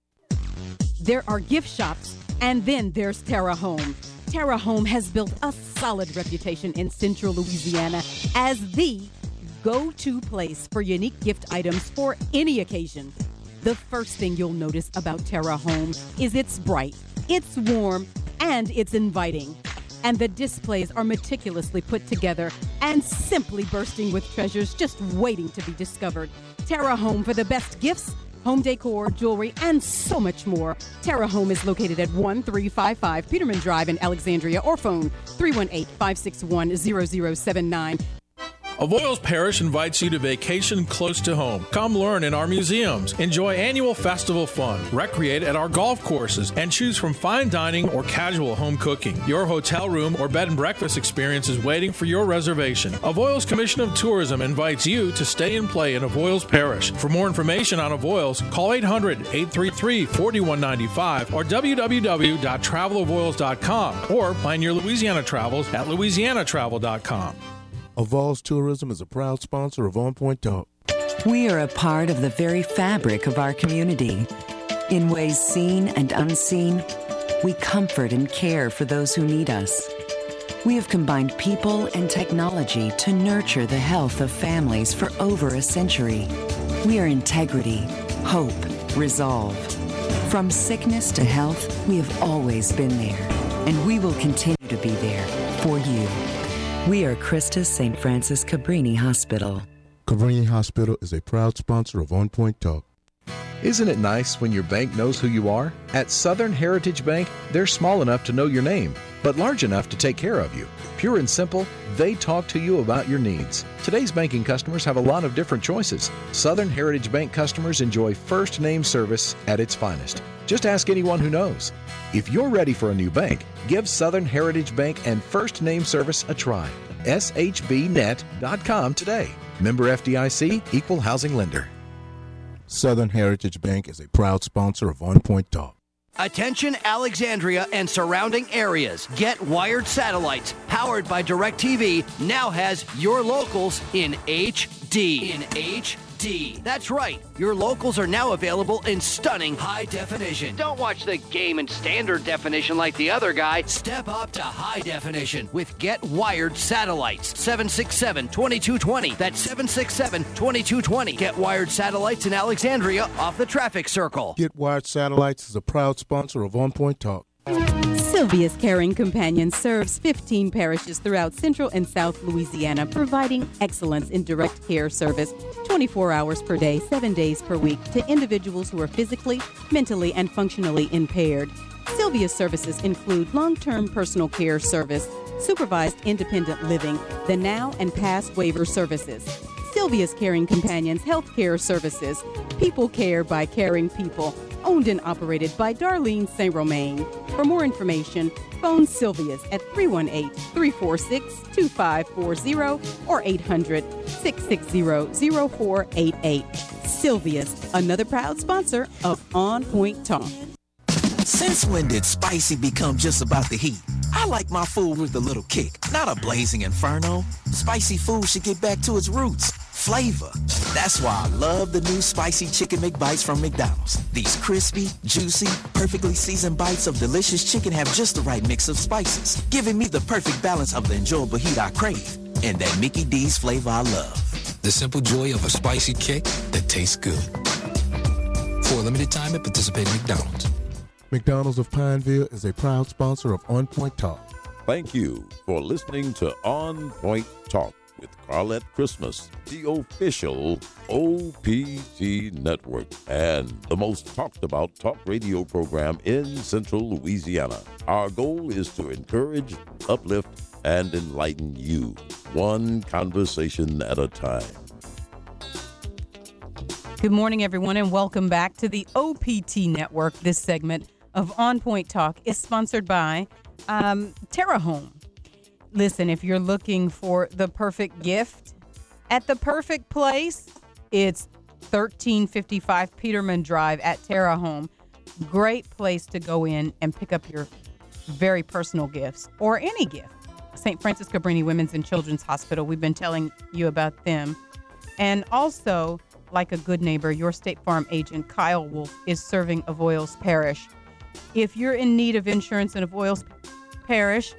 There are gift shops, and then there's Terra Home. Terra Home has built a solid reputation in Central Louisiana as the go-to place for unique gift items for any occasion. The first thing you'll notice about Terra Home is it's bright, it's warm, and it's inviting. And the displays are meticulously put together and simply bursting with treasures just waiting to be discovered. Terra Home for the best gifts, home decor, jewelry, and so much more. Terra Home is located at one three five five Peterman Drive in Alexandria, or phone three one eight, five six one, zero zero seven nine. Avoyelles Parish invites you to vacation close to home. Come learn in our museums, enjoy annual festival fun, recreate at our golf courses, and choose from fine dining or casual home cooking. Your hotel room or bed and breakfast experience is waiting for your reservation. Avoyelles Commission of Tourism invites you to stay and play in Avoyelles Parish. For more information on Avoyelles, call eight hundred, eight three three, four one nine five or w w w dot travel avoyelles dot com or plan your Louisiana travels at louisiana travel dot com. Avoyelles Tourism is a proud sponsor of On Point Talk. We are a part of the very fabric of our community. In ways seen and unseen, we comfort and care for those who need us. We have combined people and technology to nurture the health of families for over a century. We are integrity, hope, resolve. From sickness to health, we have always been there, and we will continue to be there for you. We are Christus Saint Francis Cabrini Hospital. Cabrini Hospital is a proud sponsor of On Point Talk. Isn't it nice when your bank knows who you are? At Southern Heritage Bank, they're small enough to know your name, but large enough to take care of you. Pure and simple, they talk to you about your needs. Today's banking customers have a lot of different choices. Southern Heritage Bank customers enjoy first name service at its finest. Just ask anyone who knows. If you're ready for a new bank, give Southern Heritage Bank and first name service a try. S H B net dot com today. Member F D I C, Equal Housing Lender. Southern Heritage Bank is a proud sponsor of On Point Talk. Attention Alexandria and surrounding areas. Get Wired Satellites, powered by DirecTV, now has your locals in H D. In H D. That's right. Your locals are now available in stunning high definition. Don't watch the game in standard definition like the other guy. Step up to high definition with Get Wired Satellites. seven six seven, two two two zero. That's seven six seven, two two two zero. Get Wired Satellites in Alexandria off the traffic circle. Get Wired Satellites is a proud sponsor of On Point Talk. Sylvia's Caring Companion serves fifteen parishes throughout Central and South Louisiana, providing excellence in direct care service twenty-four hours per day, seven days per week to individuals who are physically, mentally, and functionally impaired. Sylvia's services include long-term personal care service, supervised independent living, the now and past waiver services. Sylvia's Caring Companions Health Care Services, people care by caring people, owned and operated by Darlene Saint Romain. For more information, phone Sylvia's at three one eight, three four six, two five four zero or eight hundred, six six zero, zero four eight eight. Sylvia's, another proud sponsor of On Point Talk. Since when did spicy become just about the heat? I like my food with a little kick, not a blazing inferno. Spicy food should get back to its roots. Flavor. That's why I love the new Spicy Chicken McBites from McDonald's. These crispy, juicy, perfectly seasoned bites of delicious chicken have just the right mix of spices, giving me the perfect balance of the enjoyable heat I crave and that Mickey D's flavor I love. The simple joy of a spicy kick that tastes good. For a limited time at participating McDonald's. McDonald's of Pineville is a proud sponsor of On Point Talk. Thank you for listening to On Point Talk with Carlette Christmas, the official O P T network and the most talked about talk radio program in Central Louisiana. Our goal is to encourage, uplift, and enlighten you, one conversation at a time. Good morning, everyone, and welcome back to the O P T network. This segment of On Point Talk is sponsored by um, Terra Home. Listen, if you're looking for the perfect gift At the perfect place, it's thirteen fifty-five Peterman Drive at Terra Home. Great place to go in and pick up your very personal gifts or any gift. Saint Francis Cabrini Women's and Children's Hospital. We've been telling you about them. And also, like a good neighbor, your State Farm agent, Kyle Wolf, is serving Avoyles Parish. If you're in need of insurance in Avoyles Parish,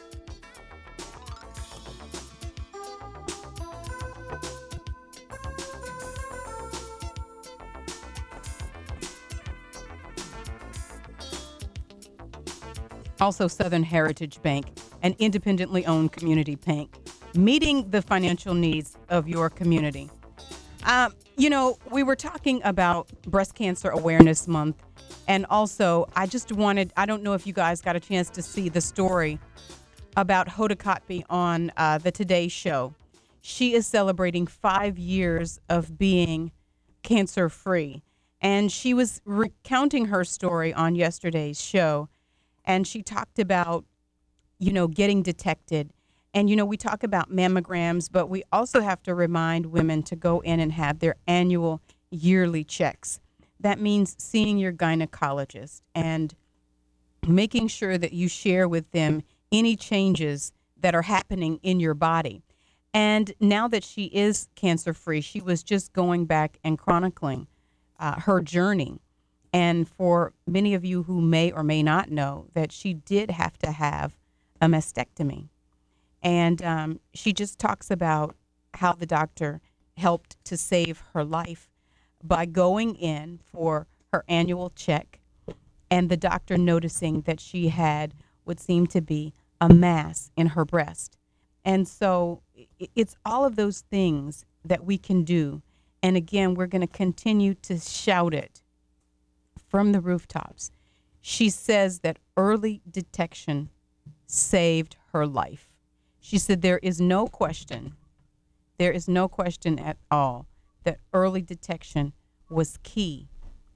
also Southern Heritage Bank, an independently owned community bank, meeting the financial needs of your community. Um, you know, we were talking about Breast Cancer Awareness Month, and also I just wanted, I don't know if you guys got a chance to see the story about Hoda Kotb on uh, the Today Show. She is celebrating five years of being cancer-free, and she was recounting her story on yesterday's show. And she talked about, you know, getting detected. And, you know, we talk about mammograms, but we also have to remind women to go in and have their annual yearly checks. That means seeing your gynecologist and making sure that you share with them any changes that are happening in your body. And now that she is cancer-free, she was just going back and chronicling uh, her journey. And for many of you who may or may not know that she did have to have a mastectomy. And um, she just talks about how the doctor helped to save her life by going in for her annual check and the doctor noticing that she had what seemed to be a mass in her breast. And so it's all of those things that we can do. And again, we're going to continue to shout it from the rooftops. She says that early detection saved her life. She said there is no question, there is no question at all that early detection was key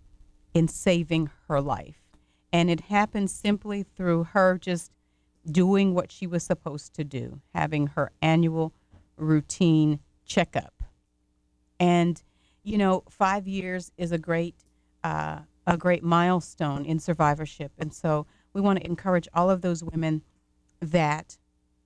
in saving her life. And it happened simply through her just doing what she was supposed to do, having her annual routine checkup. And, you know, five years is a great uh, a great milestone in survivorship. And so we want to encourage all of those women that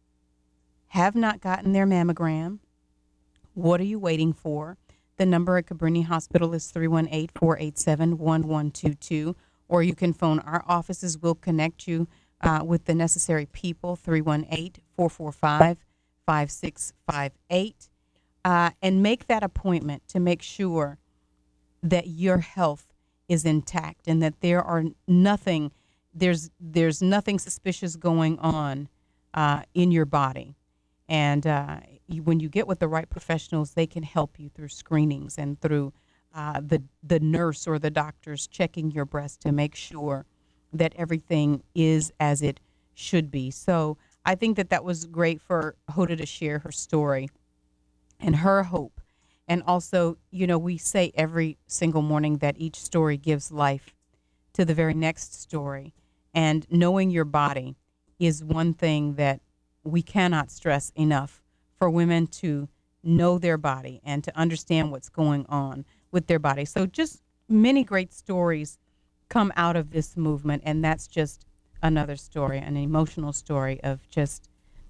have not gotten their mammogram. What are you waiting for? The number at Cabrini Hospital is three one eight, four eight seven, one one two two, or you can phone our offices. We'll connect you uh, with the necessary people, three one eight, four four five, five six five eight, uh, and make that appointment to make sure that your health is intact and that there are nothing, there's there's nothing suspicious going on uh, in your body. And uh, you, when you get with the right professionals, they can help you through screenings and through uh, the the nurse or the doctors checking your breast to make sure that everything is as it should be. So I think that that was great for Hoda to share her story and her hope. And also, you know, we say every single morning that each story gives life to the very next story. And knowing your body is one thing that we cannot stress enough for women to know their body and to understand what's going on with their body. So just many great stories come out of this movement. And that's just another story, an emotional story of just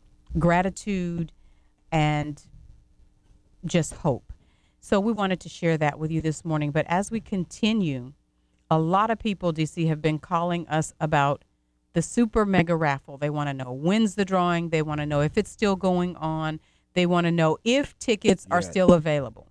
gratitude and just hope. So we wanted to share that with you this morning. But as we continue, a lot of people, D C, have been calling us about the super mega raffle. They want to know when's the drawing. They want to know if it's still going on. They want to know if tickets yes. are still available.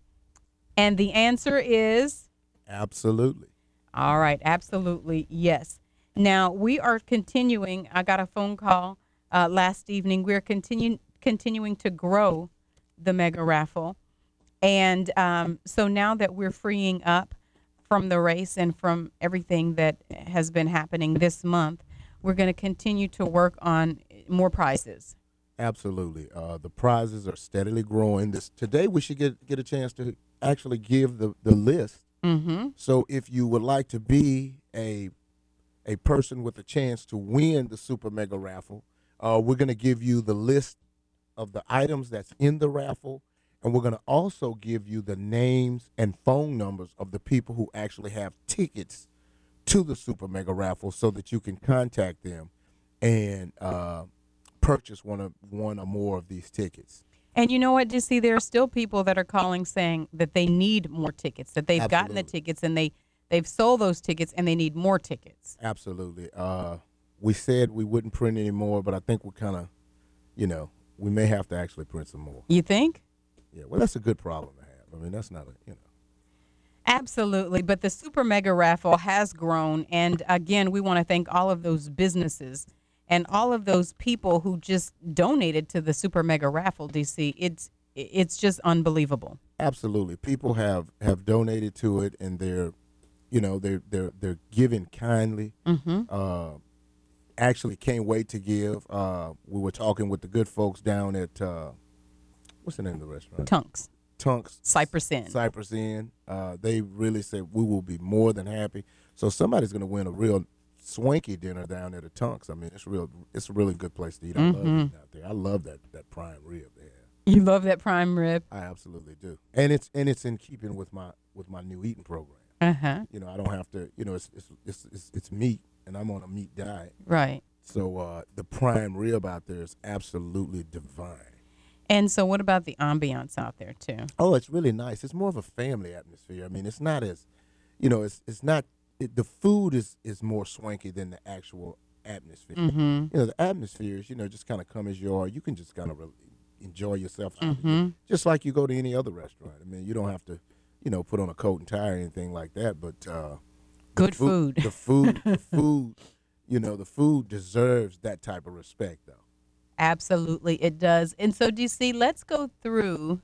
And the answer is? Absolutely. All right. Absolutely. Yes. Now, we are continuing. I got a phone call uh, last evening. We're continu- continuing to grow the mega raffle. And um, so now that we're freeing up from the race and from everything that has been happening this month, we're going to continue to work on more prizes. Absolutely. Uh, the prizes are steadily growing. This today we should get get a chance to actually give the, the list. Mm-hmm. So if you would like to be a a person with a chance to win the Super Mega Raffle, uh, we're going to give you the list of the items that's in the raffle. And we're going to also give you the names and phone numbers of the people who actually have tickets to the Super Mega Raffle so that you can contact them and uh, purchase one of one or more of these tickets. And you know what, D C? There are still people that are calling saying that they need more tickets, that they've Absolutely. gotten the tickets and they, they've sold those tickets and they need more tickets. Absolutely. Uh, we said we wouldn't print any more, but I think we're kind of, you know, we may have to actually print some more. You think? Yeah, well, that's a good problem to have. I mean, that's not a, you know. Absolutely. But the Super Mega Raffle has grown. And again, we want to thank all of those businesses and all of those people who just donated to the Super Mega Raffle, D C. It's it's just unbelievable. Absolutely. People have, have donated to it, and they're, you know, they're, they're, they're giving kindly. Mm-hmm. Uh, actually can't wait to give. Uh, we were talking with the good folks down at, uh, what's the name of the restaurant? Tunks. Tunks. Cypress Inn. Cypress Inn. Uh, they really said we will be more than happy. So somebody's going to win a real swanky dinner down at the Tunks. I mean, it's real. It's a really good place to eat. I Mm-hmm. love eating out there. I love that that prime rib there. You love that prime rib? I absolutely do. And it's and it's in keeping with my with my new eating program. Uh-huh. You know, I don't have to. You know, it's it's it's it's, it's meat, and I'm on a meat diet. Right. So uh, the prime rib out there is absolutely divine. And so what about the ambiance out there, too? Oh, it's really nice. It's more of a family atmosphere. I mean, it's not as, you know, it's it's not, it, the food is, is more swanky than the actual atmosphere. Mm-hmm. You know, the atmosphere is, you know, just kind of come as you are. You can just kind of really enjoy yourself. out Mm-hmm. there. Just like you go to any other restaurant. I mean, you don't have to, you know, put on a coat and tie or anything like that. But uh, good the food, food. the food, the food, you know, the food deserves that type of respect, though. Absolutely, it does. And so, D C, let's go through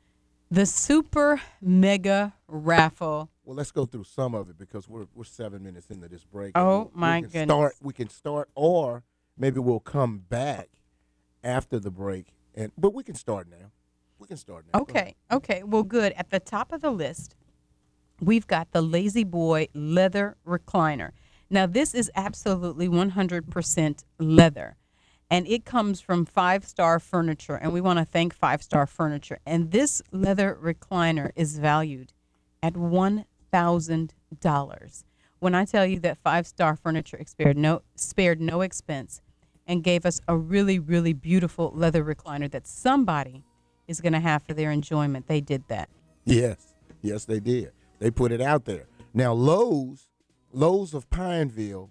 the Super Mega Raffle. Well, let's go through some of it because we're we're seven minutes into this break. Oh, we'll, my we can goodness. Start, we can start, or maybe we'll come back after the break. And but we can start now. We can start now. Okay, okay. Well, good. At the top of the list, we've got the Lazy Boy leather recliner. Now, this is absolutely one hundred percent leather. And it comes from Five Star Furniture, and we want to thank Five Star Furniture. And this leather recliner is valued at one thousand dollars. When I tell you that Five Star Furniture spared no, spared no expense and gave us a really, really beautiful leather recliner that somebody is going to have for their enjoyment, they did that. Yes, yes, they did. They put it out there. Now, Lowe's, Lowe's of Pineville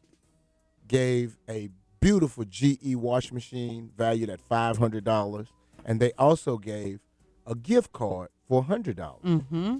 gave a beautiful G E washing machine valued at five hundred dollars, and they also gave a gift card for one hundred dollars. Mm-hmm.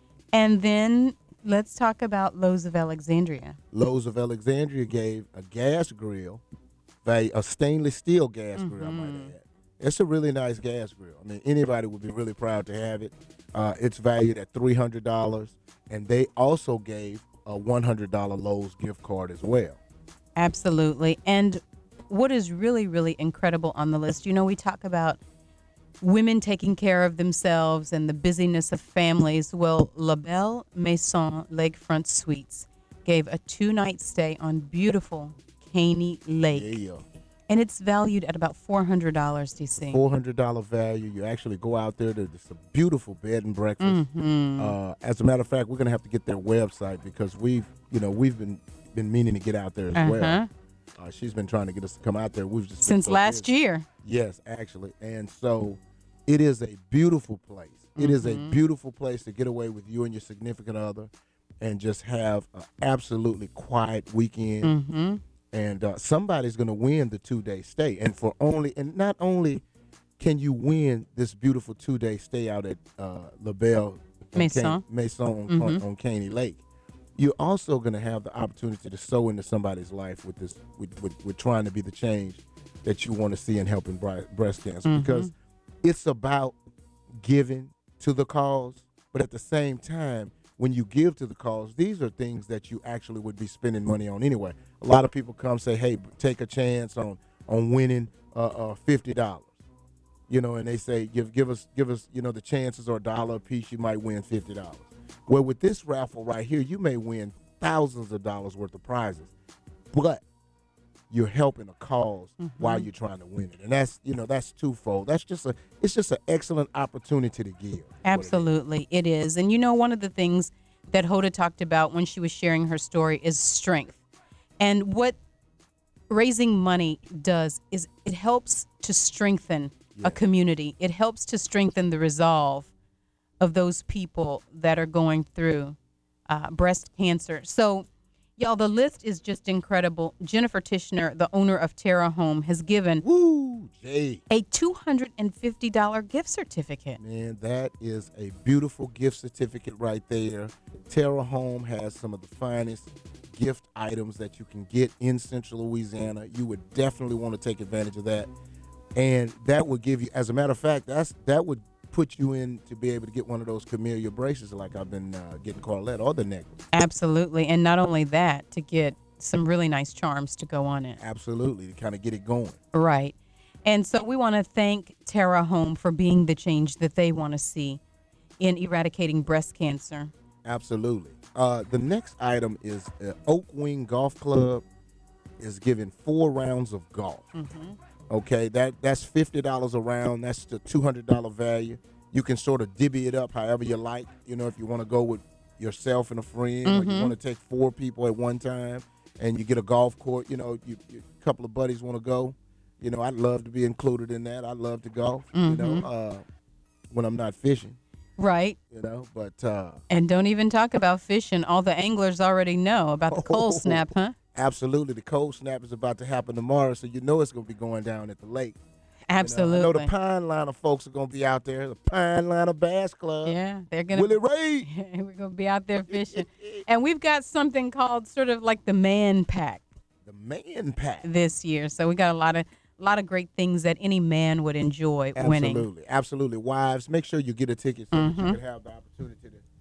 And then let's talk about Lowe's of Alexandria. Lowe's of Alexandria gave a gas grill, value, a stainless steel gas Mm-hmm. grill, I might add. It's a really nice gas grill. I mean, anybody would be really proud to have it. Uh, it's valued at three hundred dollars, and they also gave a one hundred dollars Lowe's gift card as well. Absolutely. And what is really, really incredible on the list, you know, we talk about women taking care of themselves and the busyness of families. Well, La Belle Maison Lakefront Suites gave a two-night stay on beautiful Caney Lake. Yeah. And it's valued at about four hundred dollars, D C. four hundred dollars value. You actually go out there. To, it's a beautiful bed and breakfast. Mm-hmm. Uh, as a matter of fact, we're going to have to get their website because we've, you know, we've been, been meaning to get out there as Uh-huh. well. Uh, she's been trying to get us to come out there. We've just been Since so last busy. year. Yes, actually. And so it is a beautiful place. It is a Mhm. beautiful place to get away with you and your significant other and just have an absolutely quiet weekend. Mm-hmm. And uh, somebody's going to win the two-day stay. And for only, and not only can you win this beautiful two-day stay out at uh, La Belle Maison. Can- Maison on, Mhm. on Caney Lake, you're also going to have the opportunity to sow into somebody's life with this, with, with, with trying to be the change that you want to see in helping bre- breast cancer. Mhm. Because it's about giving to the cause, but at the same time, when you give to the cause, these are things that you actually would be spending money on anyway. A lot of people come say, hey, take a chance on on winning uh, uh, fifty dollars. You know, and they say, give give us, give us, you know, the chances are a dollar a piece, you might win fifty dollars. Well, with this raffle right here, you may win thousands of dollars worth of prizes. But you're helping a because Mhm. while you're trying to win it. And that's, you know, that's twofold. That's just a, it's just an excellent opportunity to give. Absolutely, it is. And you know, one of the things that Hoda talked about when she was sharing her story is strength. And what raising money does is it helps to strengthen a community. It helps to strengthen the resolve of those people that are going through uh, breast cancer. So, y'all, the list is just incredible. Jennifer Tishner, the owner of Terra Home, has given Woo, Jay. a two hundred fifty dollars gift certificate. Man, that is a beautiful gift certificate right there. Terra Home has some of the finest gift items that you can get in Central Louisiana. You would definitely want to take advantage of that. And that would give you, as a matter of fact, that's that would put you in to be able to get one of those camellia bracelets like I've been uh, getting Carlette, or the necklace. Absolutely. And not only that, to get some really nice charms to go on it. Absolutely, to kind of get it going. Right. And so we want to thank Terra Home for being the change that they want to see in eradicating breast cancer. Absolutely. Uh, the next item is uh, Oak Wing Golf Club is giving four rounds of golf. Mm-hmm. Okay, that that's fifty dollars a round. That's the two hundred dollars value. You can sort of divvy it up however you like. You know, if you want to go with yourself and a friend, or you Mhm. want to take four people at one time, and you get a golf court, you know, you, you, a couple of buddies want to go. You know, I'd love to be included in that. I love to golf, you Mhm. know, uh, when I'm not fishing, Right. you know, but uh, And don't even talk about fishing. All the anglers already know about the cold snap, huh? absolutely. The cold snap is about to happen tomorrow, so you know it's going to be going down at the lake. Absolutely. You know, I know the Pine Liner folks are going to be out there. The Pine Liner Bass Club. Yeah, they're gonna. Willie Ray. We're gonna be out there fishing, and we've got something called sort of like the Man Pack The Man Pack. this year. So we got a lot of a lot of great things that any man would enjoy winning. Absolutely, absolutely. Wives, make sure you get a ticket so that Mhm. you can have the opportunity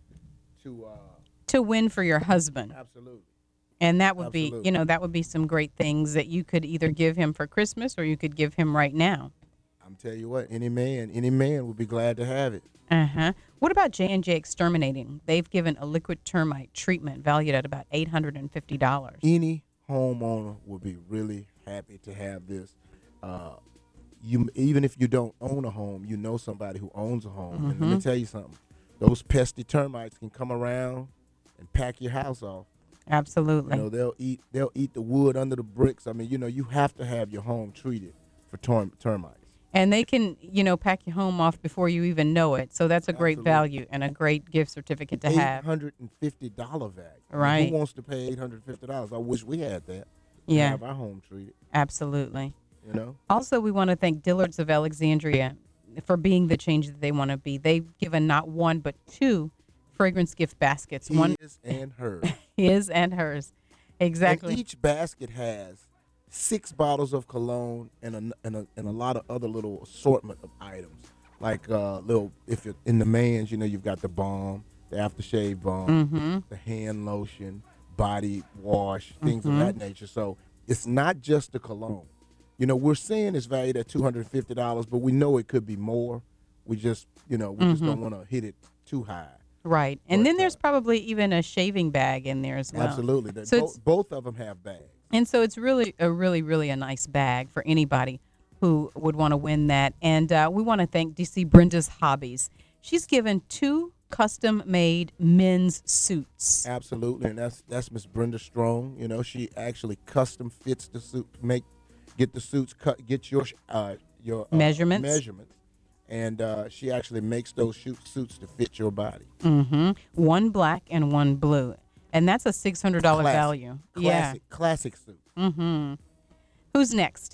to, to uh, To win for your husband. Absolutely. And that would be, Absolutely. you know, that would be some great things that you could either give him for Christmas or you could give him right now. I'm tell you what, any man, any man would be glad to have it. Uh huh. What about J and J Exterminating? They've given a liquid termite treatment valued at about eight hundred and fifty dollars. Any homeowner would be really happy to have this. Uh, you even if you don't own a home, you know somebody who owns a home. And let me Mhm. tell you something: those pesky termites can come around and pack your house off. Absolutely. You know, they'll eat they'll eat the wood under the bricks. I mean, you know, you have to have your home treated for term, termites. And they can, you know, pack your home off before you even know it. So that's a great Absolutely. value and a great gift certificate to Eight have. hundred and fifty dollar value. I mean, Right. who wants to pay eight hundred fifty dollars? I wish we had that. to Yeah. Have our home treated. Absolutely. You know. Also, we want to thank Dillard's of Alexandria for being the change that they want to be. They've given not one, but two fragrance gift baskets. One His and hers. his and hers. Exactly. And each basket has six bottles of cologne and a, and a, and a lot of other little assortment of items. Like uh, little, if you're in the man's, you know, you've got the balm, the aftershave balm, Mhm. the hand lotion, body wash, things Mhm. of that nature. So it's not just the cologne. You know, we're saying it's valued at two hundred fifty dollars, but we know it could be more. We just, you know, we just Mhm. don't want to hit it too high. Right. And then there's probably even a shaving bag in there as well. Absolutely. They- So bo- it's, both of them have bags. and so it's really a really, really a nice bag for anybody who would want to win that. And uh, we want to thank D C Brenda's Hobbies. She's given two custom-made men's suits. Absolutely, and that's that's Miss Brenda Strong. You know, she actually custom fits the suit, make get the suits cut, get your uh, your uh, Measurements. measurements, and uh, she actually makes those shoot, suits to fit your body. Mm-hmm. One black and one blue. And that's a six hundred dollars Classic. value. Classic, classic suit. Yeah. Mm-hmm. Who's next?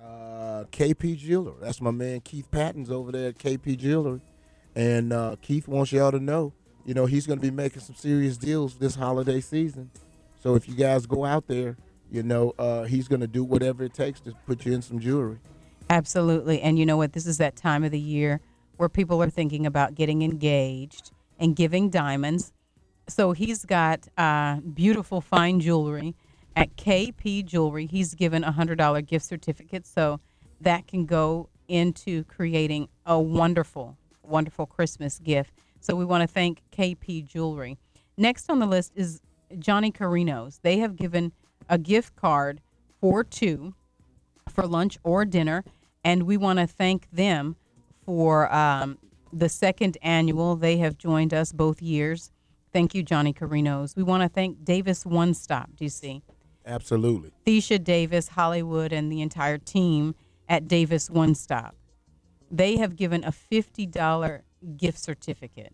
Uh, K P Jewelry. That's my man Keith Patton's over there at K P Jewelry, and uh, Keith wants y'all to know, you know, he's going to be making some serious deals this holiday season. So if you guys go out there, you know, uh, he's going to do whatever it takes to put you in some jewelry. Absolutely. And you know what? This is that time of the year where people are thinking about getting engaged and giving diamonds. So he's got uh, beautiful fine jewelry at K P Jewelry. He's given a one hundred dollars gift certificate. So that can go into creating a wonderful, wonderful Christmas gift. So we want to thank K P Jewelry. Next on the list is Johnny Carino's. They have given a gift card for two for lunch or dinner. And we want to thank them for um, the second annual. They have joined us both years. Thank you, Johnny Carinos. We want to thank Davis One Stop, D C. Absolutely. Thesha Davis, Hollywood, and the entire team at Davis One Stop. They have given a fifty dollars gift certificate.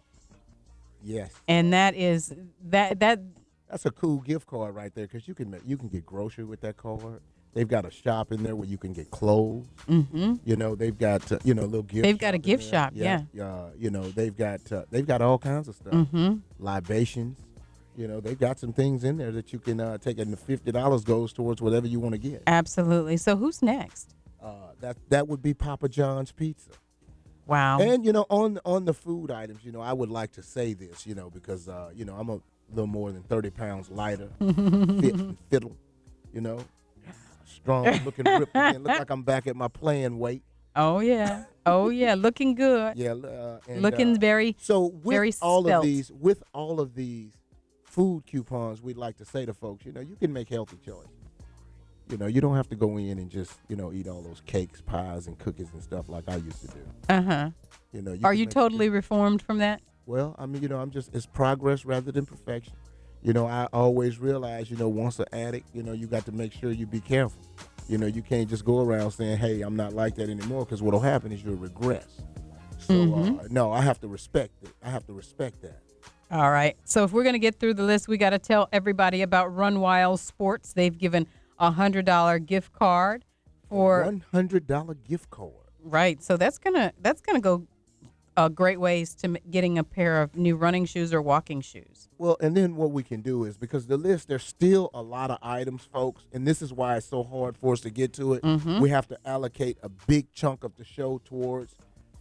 Yes. And that is that that that's a cool gift card right there, because you can you can get grocery with that card. They've got a shop in there where you can get clothes. Mm-hmm. You know, they've got uh, you know a little gift. They've got a shop gift in shop, yeah. yeah. Uh, you know, they've got uh, they've got all kinds of stuff. Mm-hmm. Libations. You know, they've got some things in there that you can uh, take, and the fifty dollars goes towards whatever you want to get. Absolutely. So who's next? Uh, that that would be Papa John's Pizza. Wow. And you know, on on the food items, you know, I would like to say this, you know, because uh, you know, I'm a little more than thirty pounds lighter, fit and fiddle, you know, strong, looking ripped again. Look like I'm back at my playing weight. Oh yeah, oh yeah, looking good. Yeah, uh, and, looking uh, very so with very all svelte. of these, with all of these food coupons, we'd like to say to folks, you know, you can make healthy choices. You know, you don't have to go in and just, you know, eat all those cakes, pies, and cookies and stuff like I used to do. Uh huh. You know, you are can you make- totally reformed from that? Well, I mean, you know, I'm just, it's progress rather than perfection. You know, I always realize, you know, once an addict, you know, you got to make sure you be careful. You know, you can't just go around saying, hey, I'm not like that anymore, because what'll happen is you'll regress. So, Mhm. uh, no, I have to respect it. I have to respect that. All right. So if we're going to get through the list, we got to tell everybody about Run Wild Sports. They've given a one hundred dollars gift card for one hundred dollars gift card. Right. So that's going to that's going to go uh, great ways to m- getting a pair of new running shoes or walking shoes. Well, and then what we can do is, because the list, there's still a lot of items, folks, and this is why it's so hard for us to get to it. Mhm. We have to allocate a big chunk of the show towards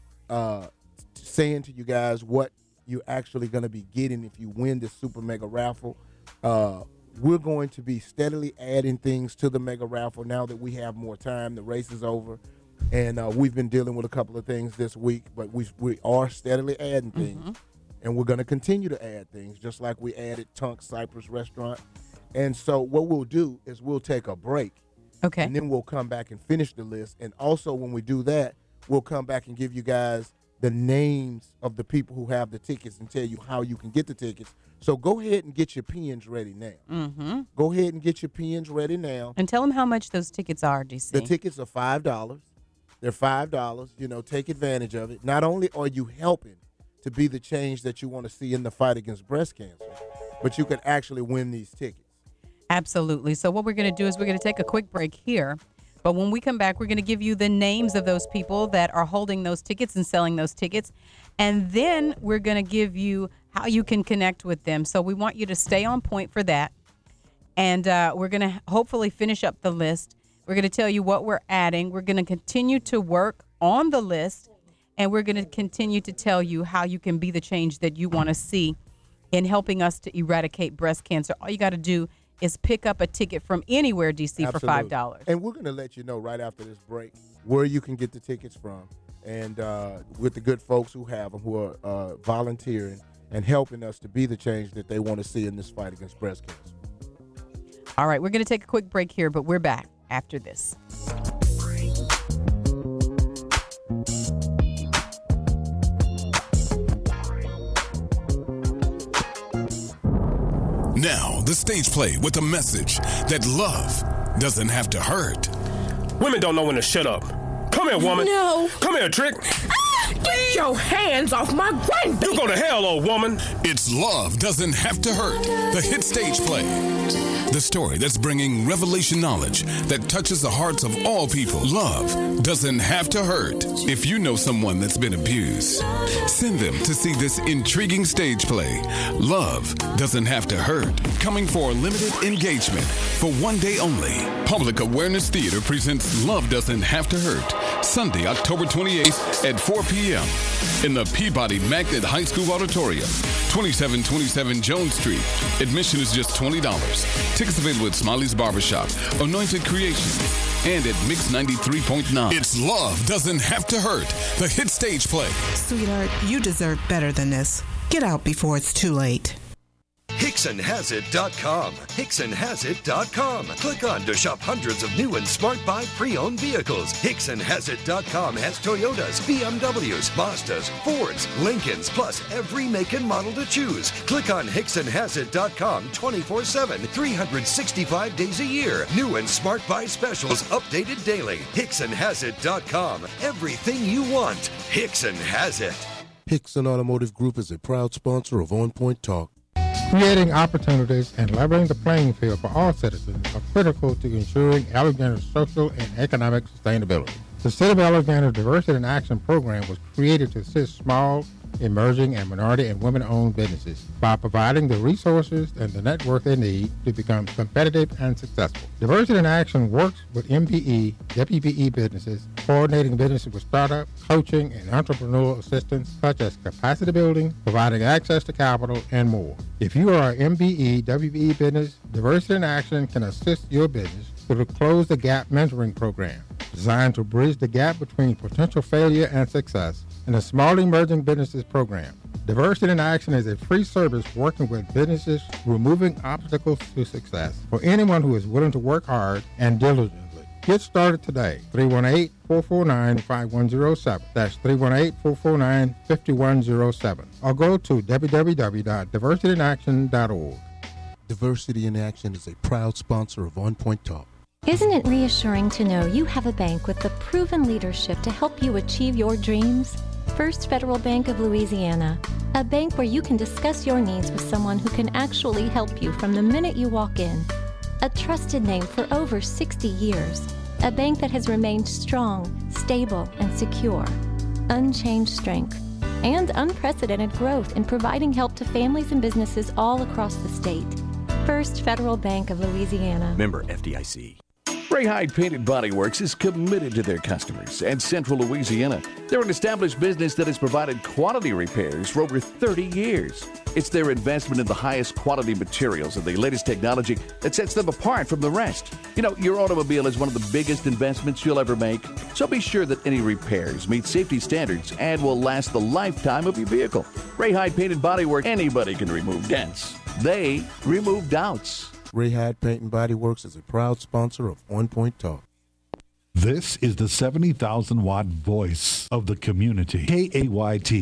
uh, t- saying to you guys what you're actually going to be getting if you win this super mega raffle. Uh, we're going to be steadily adding things to the mega raffle now that we have more time. The race is over, and uh, we've been dealing with a couple of things this week, but we we are steadily adding things. Mhm. And we're going to continue to add things, just like we added Tunk Cypress Restaurant. And so what we'll do is we'll take a break. Okay. And then we'll come back and finish the list. And also when we do that, we'll come back and give you guys the names of the people who have the tickets and tell you how you can get the tickets. So go ahead and get your pens ready now. Mm-hmm. Go ahead and get your pens ready now. And tell them how much those tickets are, D C. The tickets are five dollars. They're five dollars. You know, take advantage of it. Not only are you helping to be the change that you want to see in the fight against breast cancer, but you can actually win these tickets. Absolutely. So what we're going to do is we're going to take a quick break here. But when we come back, we're going to give you the names of those people that are holding those tickets and selling those tickets. And then we're going to give you how you can connect with them. So we want you to stay on point for that. And uh, we're going to hopefully finish up the list. We're going to tell you what we're adding. We're going to continue to work on the list. And we're going to continue to tell you how you can be the change that you want to see in helping us to eradicate breast cancer. All you got to do is pick up a ticket from anywhere, D C, for five dollars. And we're going to let you know right after this break where you can get the tickets from. And uh, with the good folks who have them, who are uh, volunteering and helping us to be the change that they want to see in this fight against breast cancer. All right, we're going to take a quick break here, but we're back after this. Now, the stage play with a message that love doesn't have to hurt. Women don't know when to shut up. Come here, woman. No. Come here, Trick. Get your hands off my grandbaby. You go to hell, old woman. It's Love Doesn't Have to Hurt, the hit stage play. The story that's bringing revelation knowledge that touches the hearts of all people. Love doesn't have to hurt. If you know someone that's been abused, send them to see this intriguing stage play. Love Doesn't Have to Hurt. Coming for a limited engagement for one day only. Public Awareness Theater presents Love Doesn't Have to Hurt. Sunday, October twenty-eighth at four p.m. in the Peabody Magnet High School Auditorium, twenty-seven twenty-seven Jones Street. Admission is just twenty dollars. Tickets available at Smiley's Barbershop, Anointed Creations, and at Mix ninety-three point nine. It's Love Doesn't Have to Hurt, the hit stage play. Sweetheart, you deserve better than this. Get out before it's too late. Hickson Has It dot com. Hickson Has It dot com. Click on to shop hundreds of new and Smart Buy pre-owned vehicles. Hickson Has It dot com has Toyotas, B M Ws, Mazdas, Fords, Lincolns, plus every make and model to choose. Click on Hickson Has It dot com twenty-four seven, three hundred sixty-five days a year. New and Smart Buy specials updated daily. Hickson Has It dot com. Everything you want, Hickson has it. Hickson Automotive Group is a proud sponsor of On Point Talk. Creating opportunities and leveling the playing field for all citizens are critical to ensuring Alexander's social and economic sustainability. The City of Alexander Diversity in Action program was created to assist small, emerging, and minority and women-owned businesses by providing the resources and the network they need to become competitive and successful. Diversity in Action works with M B E, W B E businesses, coordinating businesses with startup, coaching, and entrepreneurial assistance such as capacity building, providing access to capital, and more. If you are an M B E, W B E business, Diversity in Action can assist your business through the Close the Gap mentoring program, designed to bridge the gap between potential failure and success in a small emerging businesses program. Diversity in Action is a free service working with businesses removing obstacles to success for anyone who is willing to work hard and diligently. Get started today. three one eight, four four nine, five one zero seven. That's three one eight, four four nine, five one zero seven. Or go to w w w dot diversity in action dot org. Diversity in Action is a proud sponsor of On Point Talk. Isn't it reassuring to know you have a bank with the proven leadership to help you achieve your dreams? First Federal Bank of Louisiana, a bank where you can discuss your needs with someone who can actually help you from the minute you walk in. A trusted name for over sixty years, a bank that has remained strong, stable, and secure. Unchanged strength and unprecedented growth in providing help to families and businesses all across the state. First Federal Bank of Louisiana. Member F D I C. Ray Hyde Painted Body Works is committed to their customers and Central Louisiana. They're an established business that has provided quality repairs for over thirty years. It's their investment in the highest quality materials and the latest technology that sets them apart from the rest. You know, your automobile is one of the biggest investments you'll ever make, so be sure that any repairs meet safety standards and will last the lifetime of your vehicle. Ray Hyde Painted Body Works, anybody can remove dents. They remove doubts. Ray Hyde Paint and Body Works is a proud sponsor of On Point Talk. This is the seventy thousand watt voice of the community. K A Y T,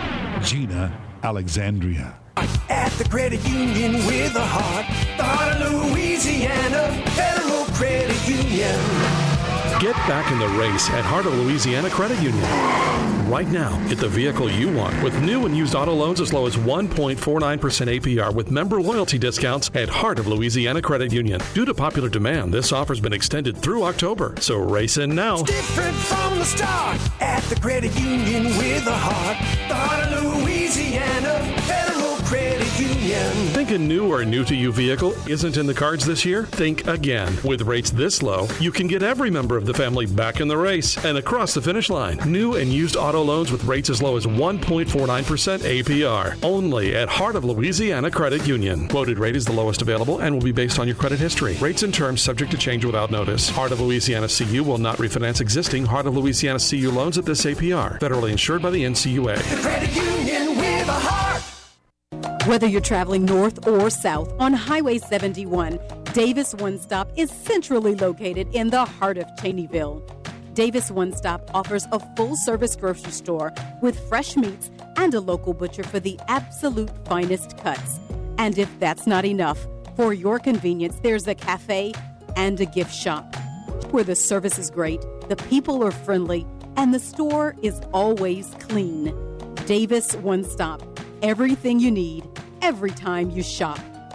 Gina Alexandria. At the credit union with a heart, the heart of Louisiana, Federal Credit Union. Get back in the race at Heart of Louisiana Credit Union. Right now, get the vehicle you want with new and used auto loans as low as one point four nine percent A P R with member loyalty discounts at Heart of Louisiana Credit Union. Due to popular demand, this offer's been extended through October, so race in now. It's different from the start. At the credit union with a heart, the heart of Louisiana, Federal Credit Union. Think a new or new to you vehicle isn't in the cards this year? Think again. With rates this low, you can get every member of the family back in the race and across the finish line. New and used auto loans with rates as low as one point four nine percent A P R. Only at Heart of Louisiana Credit Union. Quoted rate is the lowest available and will be based on your credit history. Rates and terms subject to change without notice. Heart of Louisiana C U will not refinance existing Heart of Louisiana C U loans at this A P R. Federally insured by the N C U A. The credit union with a heart. Whether you're traveling north or south on Highway seventy-one, Davis One Stop is centrally located in the heart of Cheneyville. Davis One Stop offers a full-service grocery store with fresh meats and a local butcher for the absolute finest cuts. And if that's not enough, for your convenience, there's a cafe and a gift shop where the service is great, the people are friendly, and the store is always clean. Davis One Stop. Everything you need, every time you shop.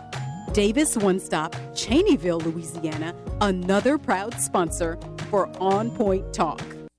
Davis One Stop, Cheneyville, Louisiana, another proud sponsor for On Point Talk.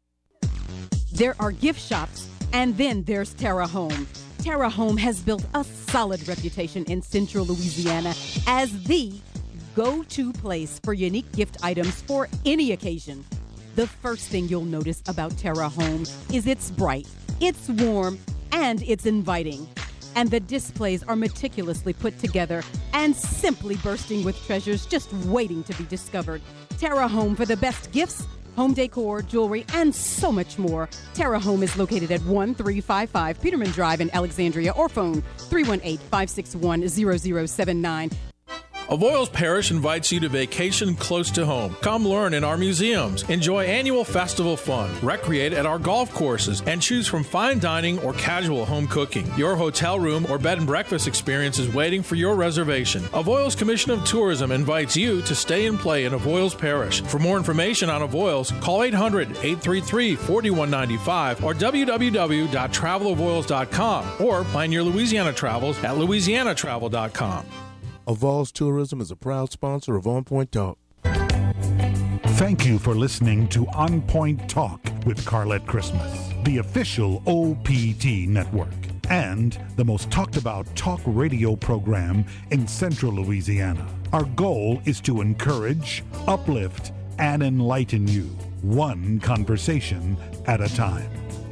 There are gift shops, and then there's Terra Home. Terra Home has built a solid reputation in central Louisiana as the go-to place for unique gift items for any occasion. The first thing you'll notice about Terra Home is it's bright, it's warm, and it's inviting. And the displays are meticulously put together and simply bursting with treasures just waiting to be discovered. Terra Home for the best gifts home decor, jewelry, and so much more. Terra Home is located at one three five five Peterman Drive in Alexandria, or phone three one eight, five six one, zero zero seven nine. Avoyelles Parish invites you to vacation close to home. Come learn in our museums, enjoy annual festival fun, recreate at our golf courses, and choose from fine dining or casual home cooking. Your hotel room or bed and breakfast experience is waiting for your reservation. Avoyelles Commission of Tourism invites you to stay and play in Avoyelles Parish. For more information on Avoyelles, call eight hundred, eight three three, four one nine five or w w w dot travel avoyelles dot com or plan your Louisiana travels at louisiana travel dot com. Avoyelles Tourism is a proud sponsor of On Point Talk. Thank you for listening to On Point Talk with Carlette Christmas, the official O P T network, and the most talked about talk radio program in Central Louisiana. Our goal is to encourage, uplift, and enlighten you, one conversation at a time.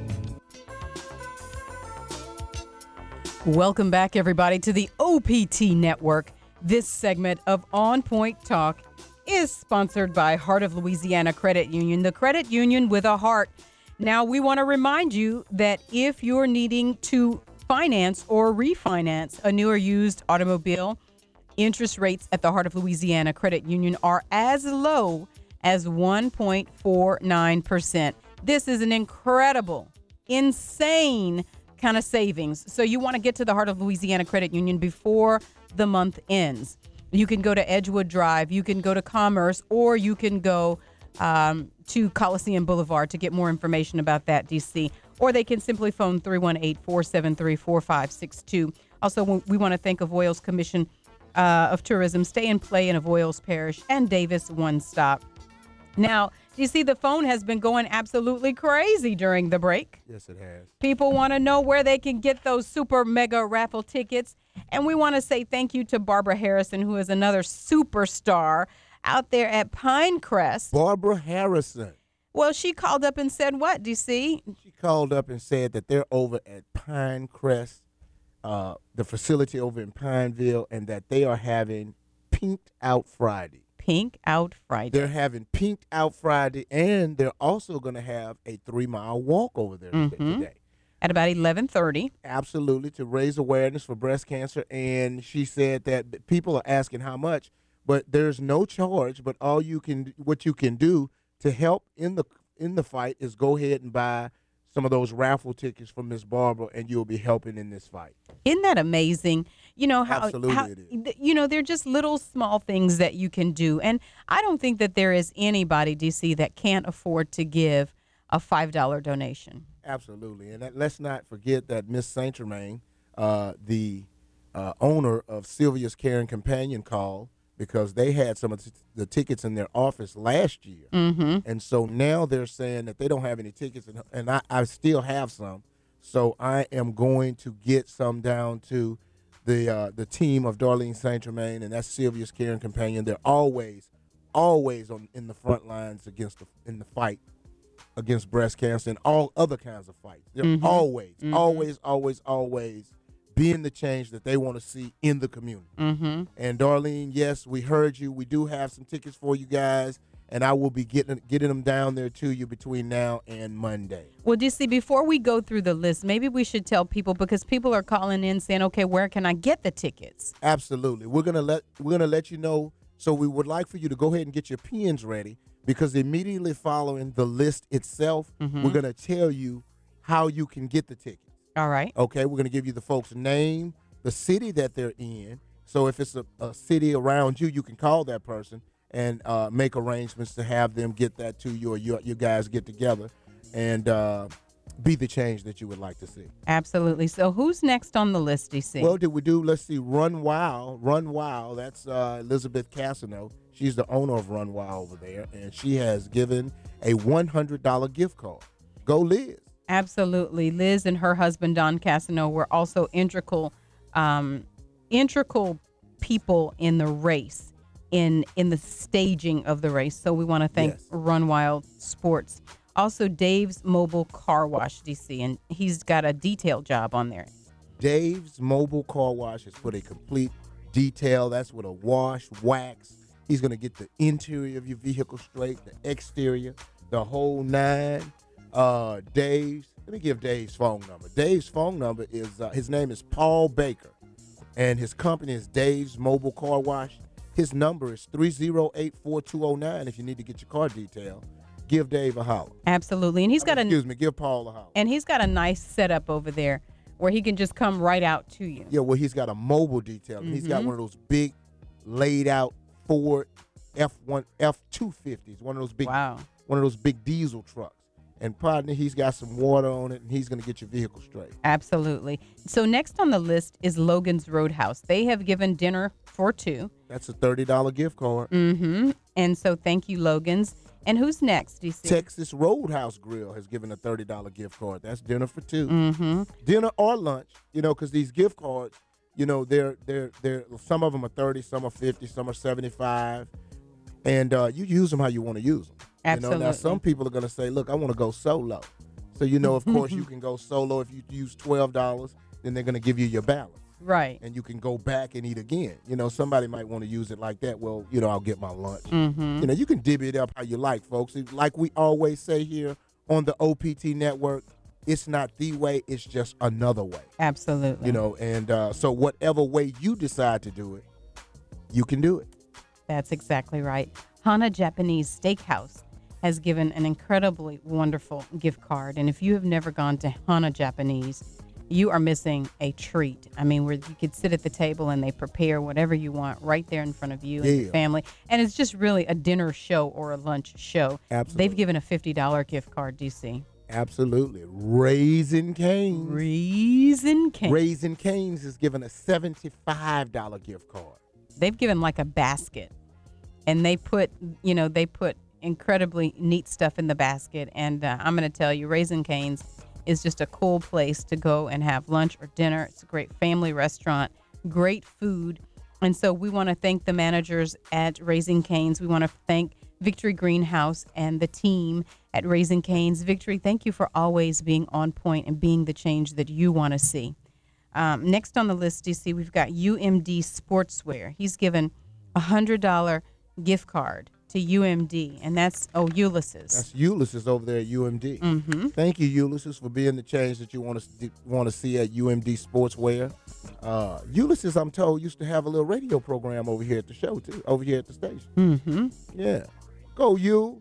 Welcome back, everybody, to the O P T network. This segment of On Point Talk is sponsored by Heart of Louisiana Credit Union, the credit union with a heart. Now, we want to remind you that if you're needing to finance or refinance a new or used automobile, interest rates at the Heart of Louisiana Credit Union are as low as one point four nine percent. This is an incredible, insane kind of savings. So you want to get to the Heart of Louisiana Credit Union before the month ends. You can go to Edgewood Drive, you can go to Commerce, or you can go um, to Coliseum Boulevard to get more information about that, D C. Or they can simply phone three one eight, four seven three, four five six two. Also, we want to thank Avoyelles Commission uh, of Tourism, Stay and Play in Avoyelles Parish, and Davis One Stop. Now, you see, the phone has been going absolutely crazy during the break. Yes, it has. People want to know where they can get those super mega raffle tickets. And we want to say thank you to Barbara Harrison, who is another superstar out there at Pinecrest. Barbara Harrison. Well, she called up and said what, D C? She called up and said that they're over at Pinecrest, uh, the facility over in Pineville, and that they are having Pinked Out Friday. Pink Out Friday. They're having Pinked Out Friday, and they're also going to have a three-mile walk over there Mm-hmm. today. At about eleven thirty. Absolutely, to raise awareness for breast cancer. And she said that people are asking how much, but there's no charge. But all you can, what you can do to help in the in the fight is go ahead and buy some of those raffle tickets from Miss Barbara, and you'll be helping in this fight. Isn't that amazing? You know how, Absolutely how it is. you know, they're just little small things that you can do. And I don't think that there is anybody, D C, that can't afford to give a five dollar donation. Absolutely. And that, let's not forget that Miss Saint Germain, uh, the uh, owner of Sylvia's Caring Companion, called because they had some of the tickets in their office last year. Mm-hmm. And so now they're saying that they don't have any tickets, and, and I, I still have some. So I am going to get some down to the uh, the team of Darlene Saint Germain, and that's Sylvia's Caring Companion. They're always, always on in the front lines against the, in the fight against breast cancer and all other kinds of fights. They're Mm-hmm. always, Mm-hmm. always, always, always being the change that they want to see in the community. Mm-hmm. And Darlene, yes, we heard you. We do have some tickets for you guys, and I will be getting getting them down there to you between now and Monday. Well, D C, before we go through the list, maybe we should tell people, because people are calling in saying, okay, where can I get the tickets? Absolutely. We're gonna let we're gonna let you know. So we would like for you to go ahead and get your pens ready, because immediately following the list itself, Mhm. we're gonna tell you how you can get the tickets. All right. Okay, we're gonna give you the folks' name, the city that they're in. So if it's a, a city around you, you can call that person and uh, make arrangements to have them get that to you, or you, you guys get together and uh, be the change that you would like to see. Absolutely. So who's next on the list, D C? Well, did we do, let's see, Run Wild. Run Wild, that's uh, Elizabeth Cassano. She's the owner of Run Wild over there, and she has given a one hundred dollars gift card. Go Liz. Absolutely. Liz and her husband, Don Cassano, were also integral, um, integral people in the race, in in the staging of the race. So we want to thank Yes. Run Wild Sports. Also, Dave's Mobile Car Wash, D C, and he's got a detailed job on there. Dave's Mobile Car Wash has put a complete detail. That's with a wash, wax. He's going to get the interior of your vehicle straight, the exterior, the whole nine. Uh, Dave's. Let me give Dave's phone number. Dave's phone number is uh, his name is Paul Baker, and his company is Dave's Mobile Car Wash. His number is three oh eight, four two oh nine. If you need to get your car detailed, give Dave a holler. Absolutely, and he's got oh, a excuse me, give Paul a holler. And he's got a nice setup over there where he can just come right out to you. Yeah, well, he's got a mobile detail. Mm-hmm. He's got one of those big, laid out Ford F one F two fifties. One of those big, wow. one of those big diesel trucks. And partner, he's got some water on it, and he's going to get your vehicle straight. Absolutely. So next on the list is Logan's Roadhouse. They have given dinner for two. That's a thirty dollars gift card. Mm-hmm. And so thank you, Logan's. And who's next, D C? Texas Roadhouse Grill has given a thirty dollars gift card. That's dinner for two. Mm-hmm. Dinner or lunch, you know, because these gift cards, you know, they're, they're, they're, some of them are thirty, some are fifty, some are seventy-five. And uh, you use them how you want to use them. Absolutely. You know, now some people are going to say, look, I want to go solo. So, you know, of course, you can go solo. If you use twelve dollars, then they're going to give you your balance. Right. And you can go back and eat again. You know, somebody might want to use it like that. Well, you know, I'll get my lunch. Mm-hmm. You know, you can divvy it up how you like, folks. Like we always say here on the O P T Network, it's not the way, it's just another way. Absolutely. You know, and uh, so whatever way you decide to do it, you can do it. That's exactly right. Hana Japanese Steakhouse has given an incredibly wonderful gift card. And if you have never gone to Hana Japanese, you are missing a treat. I mean, where you could sit at the table and they prepare whatever you want right there in front of you yeah. and your family. And it's just really a dinner show or a lunch show. Absolutely. They've given a fifty dollars gift card, D C. Absolutely. Raising Cane's. Raising Cane's. Raising Cane's is given a seventy-five dollars gift card. They've given like a basket. And they put, you know, they put incredibly neat stuff in the basket. And uh, I'm going to tell you, Raising Cane's is just a cool place to go and have lunch or dinner. It's a great family restaurant, great food. And so we want to thank the managers at Raising Cane's. We want to thank Victory Greenhouse and the team at Raising Cane's. Victory, thank you for always being on point and being the change that you want to see. Um, next on the list, D C, we've got U M D Sportswear. He's given a one hundred dollars gift card to U M D, and that's, oh, Ulysses. That's Ulysses over there at U M D. Mm-hmm. Thank you, Ulysses, for being the change that you want to want to see at U M D Sportswear. Uh, Ulysses, I'm told, used to have a little radio program over here at the show, too, over here at the station. Mm-hmm. Yeah. Go, you.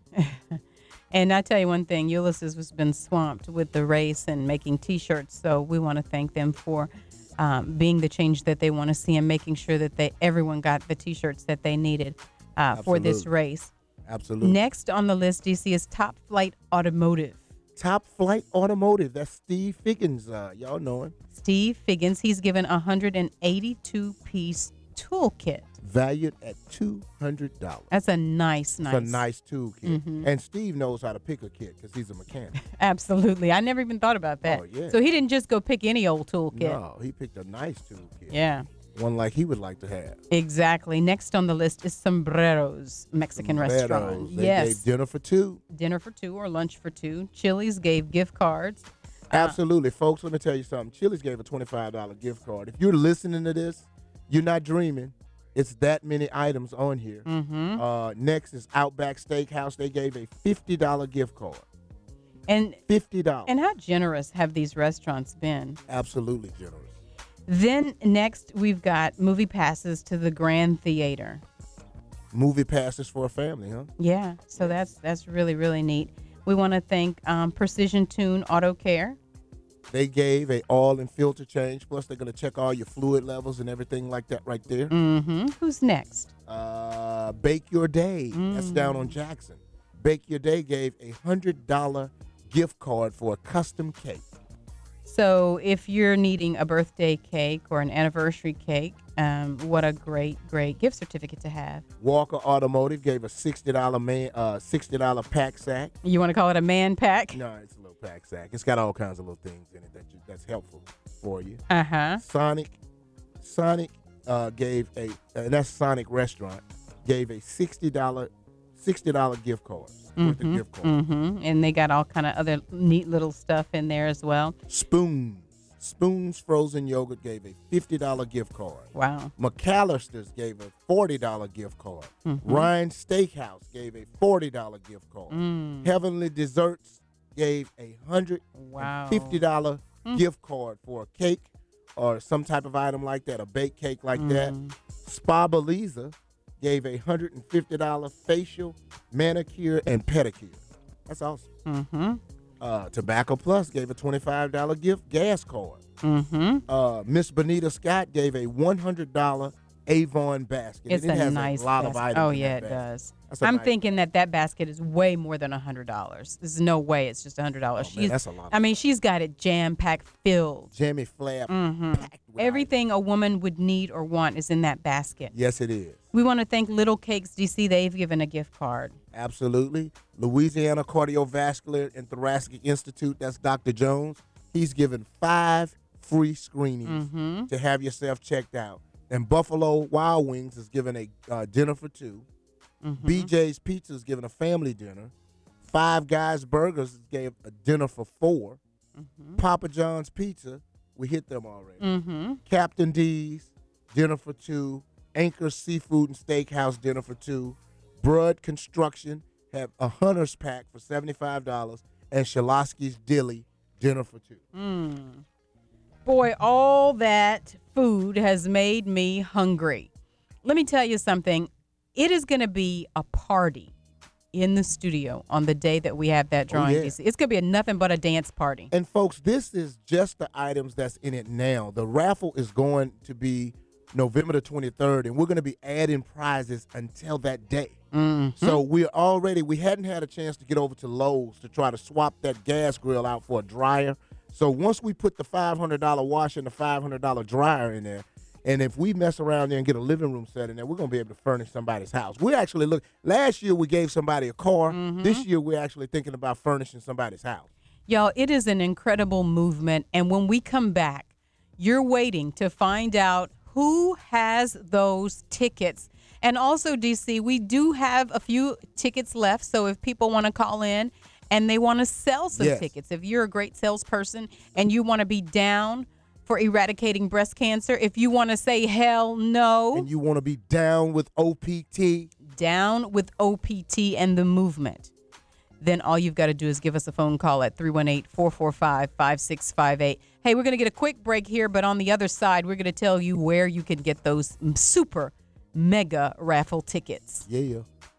And I tell you one thing, Ulysses has been swamped with the race and making T-shirts, so we want to thank them for um, being the change that they want to see and making sure that they everyone got the T-shirts that they needed uh, for this race. Absolutely. Next on the list, D C, is Top Flight Automotive. Top Flight Automotive. That's Steve Figgins. Uh, y'all know him. Steve Figgins. He's given a one hundred eighty-two piece toolkit. Valued at two hundred dollars. That's a nice, nice. It's a nice toolkit. Mm-hmm. And Steve knows how to pick a kit because he's a mechanic. Absolutely. I never even thought about that. Oh, yeah. So he didn't just go pick any old toolkit. No, he picked a nice toolkit. Yeah. One like he would like to have. Exactly. Next on the list is Sombreros Mexican Sombreros. restaurant. They yes. gave dinner for two. Dinner for two or lunch for two. Chili's gave gift cards. Absolutely. Uh, Folks, let me tell you something. Chili's gave a twenty-five dollars gift card. If you're listening to this, you're not dreaming. It's that many items on here. Mm-hmm. Uh, next is Outback Steakhouse. They gave a fifty dollars gift card. And fifty dollars. And how generous have these restaurants been? Absolutely generous. Then next, we've got movie passes to the Grand Theater. Movie passes for a family, huh? Yeah, so that's that's really, really neat. We want to thank um, Precision Tune Auto Care. They gave a oil and filter change. Plus, they're going to check all your fluid levels and everything like that right there. Mm-hmm. Who's next? Uh, Bake Your Day. Mm. That's down on Jackson. Bake Your Day gave a one hundred dollars gift card for a custom cake. So if you're needing a birthday cake or an anniversary cake, um, what a great, great gift certificate to have. Walker Automotive gave a sixty dollars man, uh, sixty dollars pack sack. You want to call it a man pack? No, it's a little pack sack. It's got all kinds of little things in it that you, that's helpful for you. Uh-huh. Sonic, Sonic uh, gave a, and that's Sonic Restaurant, gave a sixty dollars sixty dollars gift card. Mm-hmm, gift card. Mm-hmm. And they got all kind of other neat little stuff in there as well. Spoons. Spoon's Frozen Yogurt gave a fifty dollars gift card. Wow. McAllister's gave a forty dollars gift card. Mhm. Ryan's Steakhouse gave a forty dollars gift card. Mm. Heavenly Desserts gave a one hundred fifty dollars Wow. Mm. gift card for a cake or some type of item like that, a baked cake like that. Mm. Spa Beliza gave a one hundred fifty dollars facial, manicure, and pedicure. That's awesome. Mm-hmm. Uh, Tobacco Plus gave a twenty-five dollars gift gas card. Mm-hmm. Uh, Miss Bonita Scott gave a one hundred dollars Avon basket. It's and it a has nice a lot basket. of items. Oh, in yeah, that it basket. does. That's a I'm nice- thinking that that basket is way more than one hundred dollars. There's no way it's just one hundred dollars. Oh, man, that's a lot of I mean, she's got it jam-packed filled. Jammy Flap. Mm-hmm. Everything a woman would need or want is in that basket. Yes, it is. We want to thank Little Cakes D C. They've given a gift card. Absolutely. Louisiana Cardiovascular and Thoracic Institute, that's Doctor Jones. He's given five free screenings Mhm. to have yourself checked out. And Buffalo Wild Wings is giving a uh, dinner for two. Mhm. B J's Pizza is giving a family dinner. Five Guys Burgers gave a dinner for four. Mhm. Papa John's Pizza, we hit them already. Mhm. Captain D's, dinner for two. Anchor Seafood and Steakhouse, dinner for two. Brud Construction have a Hunter's Pack for seventy-five dollars. And Shalosky's Dilly, dinner for two. Mm. Boy, all that food has made me hungry. Let me tell you something. It is going to be a party in the studio on the day that we have that drawing. Oh, yeah. D C. It's going to be a nothing but a dance party. And folks, this is just the items that's in it now. The raffle is going to be November the twenty-third, and we're going to be adding prizes until that day. Mm-hmm. So we're already, we hadn't had a chance to get over to Lowe's to try to swap that gas grill out for a dryer. So once we put the five hundred dollars washer and the five hundred dollars dryer in there, and if we mess around there and get a living room set in there, we're going to be able to furnish somebody's house. We actually look, last year we gave somebody a car. Mm-hmm. This year we're actually thinking about furnishing somebody's house. Y'all, it is an incredible movement. And when we come back, you're waiting to find out who has those tickets. And also, D C, we do have a few tickets left. So if people want to call in and they want to sell some Yes. tickets, if you're a great salesperson and you want to be down for eradicating breast cancer, if you want to say hell no, And you want to be down with O P T, down with O P T and the movement, then all you've got to do is give us a phone call at three one eight, four four five, five six five eight. Hey, we're going to get a quick break here, but on the other side, we're going to tell you where you can get those super mega raffle tickets. Yeah.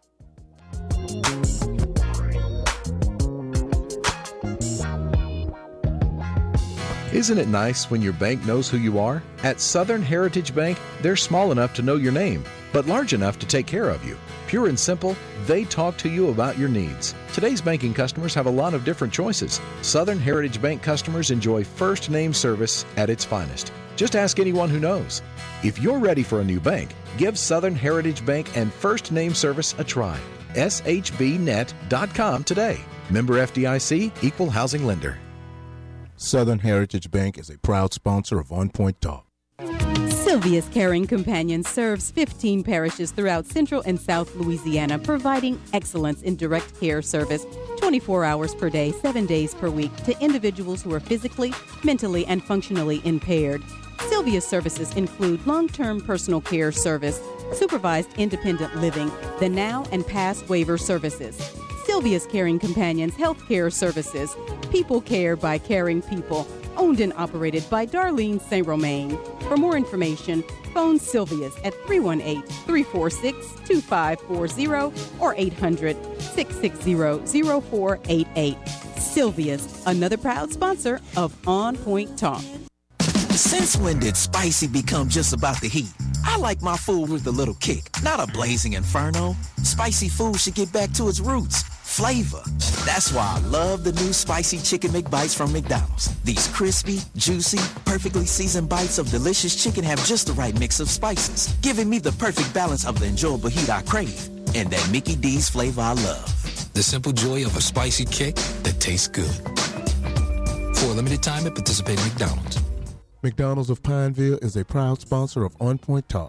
Isn't it nice when your bank knows who you are? At Southern Heritage Bank, they're small enough to know your name, but large enough to take care of you. Pure and simple, they talk to you about your needs. Today's banking customers have a lot of different choices. Southern Heritage Bank customers enjoy first name service at its finest. Just ask anyone who knows. If you're ready for a new bank, give Southern Heritage Bank and first name service a try. S H B net dot com today. Member F D I C, Equal Housing Lender. Southern Heritage Bank is a proud sponsor of On Point Talk. Sylvia's Caring Companion serves fifteen parishes throughout Central and South Louisiana, providing excellence in direct care service twenty-four hours per day, seven days per week to individuals who are physically, mentally, and functionally impaired. Sylvia's services include long-term personal care service, supervised independent living, the now and past waiver services. Sylvia's Caring Companions Healthcare Services, people care by caring people, owned and operated by Darlene Saint Romain. For more information, phone Sylvia's at three one eight, three four six, two five four zero or eight hundred, six six zero, zero four eight eight. Sylvia's, another proud sponsor of On Point Talk. Since when did spicy become just about the heat? I like my food with a little kick, not a blazing inferno. Spicy food should get back to its roots. Flavor. That's why I love the new Spicy Chicken McBites from McDonald's. These crispy, juicy, perfectly seasoned bites of delicious chicken have just the right mix of spices, giving me the perfect balance of the enjoyable heat I crave and that Mickey D's flavor I love. The simple joy of a spicy kick that tastes good. For a limited time at participating McDonald's. McDonald's of Pineville is a proud sponsor of On Point Talk.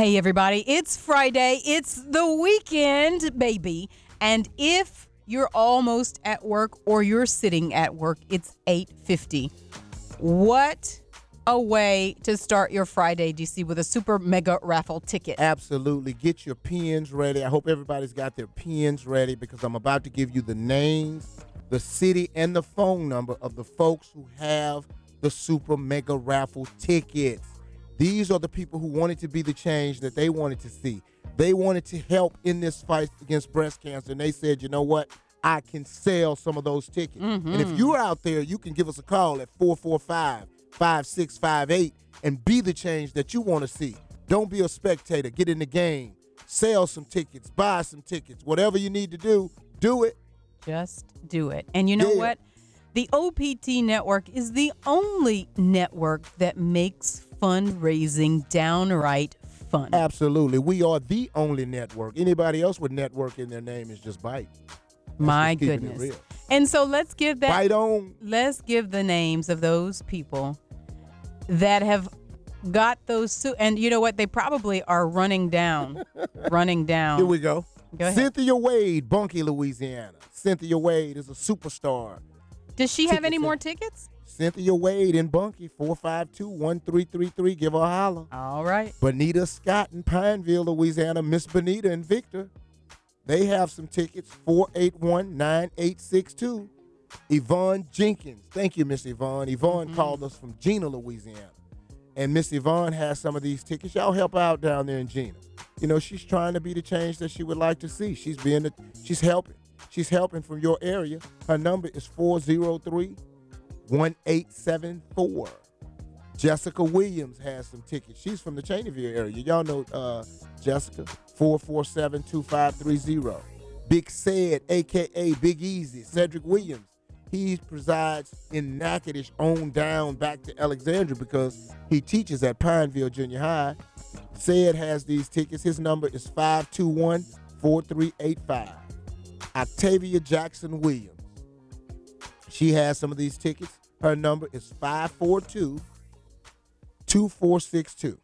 Hey, everybody, it's Friday. It's the weekend, baby. And if you're almost at work or you're sitting at work, it's eight fifty. What a way to start your Friday, D C, with a super mega raffle ticket. Absolutely. Get your pens ready. I hope everybody's got their pens ready because I'm about to give you the names, the city, and the phone number of the folks who have the super mega raffle tickets. These are the people who wanted to be the change that they wanted to see. They wanted to help in this fight against breast cancer, and they said, you know what? I can sell some of those tickets. Mm-hmm. And if you're out there, you can give us a call at four four five, five six five eight and be the change that you want to see. Don't be a spectator. Get in the game. Sell some tickets. Buy some tickets. Whatever you need to do, do it. Just do it. And you know Yeah. what? The O P T network is the only network that makes fundraising downright fun. Absolutely. We are the only network. Anybody else with network in their name is just Bite. That's My just keeping it goodness. real. And so let's give that Bite on. Let's give the names of those people that have got those su- and you know what? They probably are running down. running down. Here we go. Go ahead. Cynthia Wade, Bunkie, Louisiana. Cynthia Wade is a superstar. Does she have Tickets any in- more tickets? Cynthia Wade in Bunkie, four five two, one three three three. Give her a holler. All right. Bonita Scott in Pineville, Louisiana. Miss Bonita and Victor. They have some tickets, four eight one, nine eight six two. Yvonne Jenkins. Thank you, Miss Yvonne. Yvonne Mm-hmm. called us from Gina, Louisiana. And Miss Yvonne has some of these tickets. Y'all help out down there in Gina. You know, she's trying to be the change that she would like to see. She's being the, she's helping. She's helping from your area. Her number is four oh three, one eight seven four. Jessica Williams has some tickets. She's from the Cheneyville area. Y'all know uh, Jessica, four four seven, two five three zero. Big Said, a k a. Big Easy, Cedric Williams. He presides in Natchitoches on down back to Alexandria because he teaches at Pineville Junior High. Said has these tickets. His number is five two one, four three eight five. Octavia Jackson Williams. She has some of these tickets. Her number is five four two, two four six two.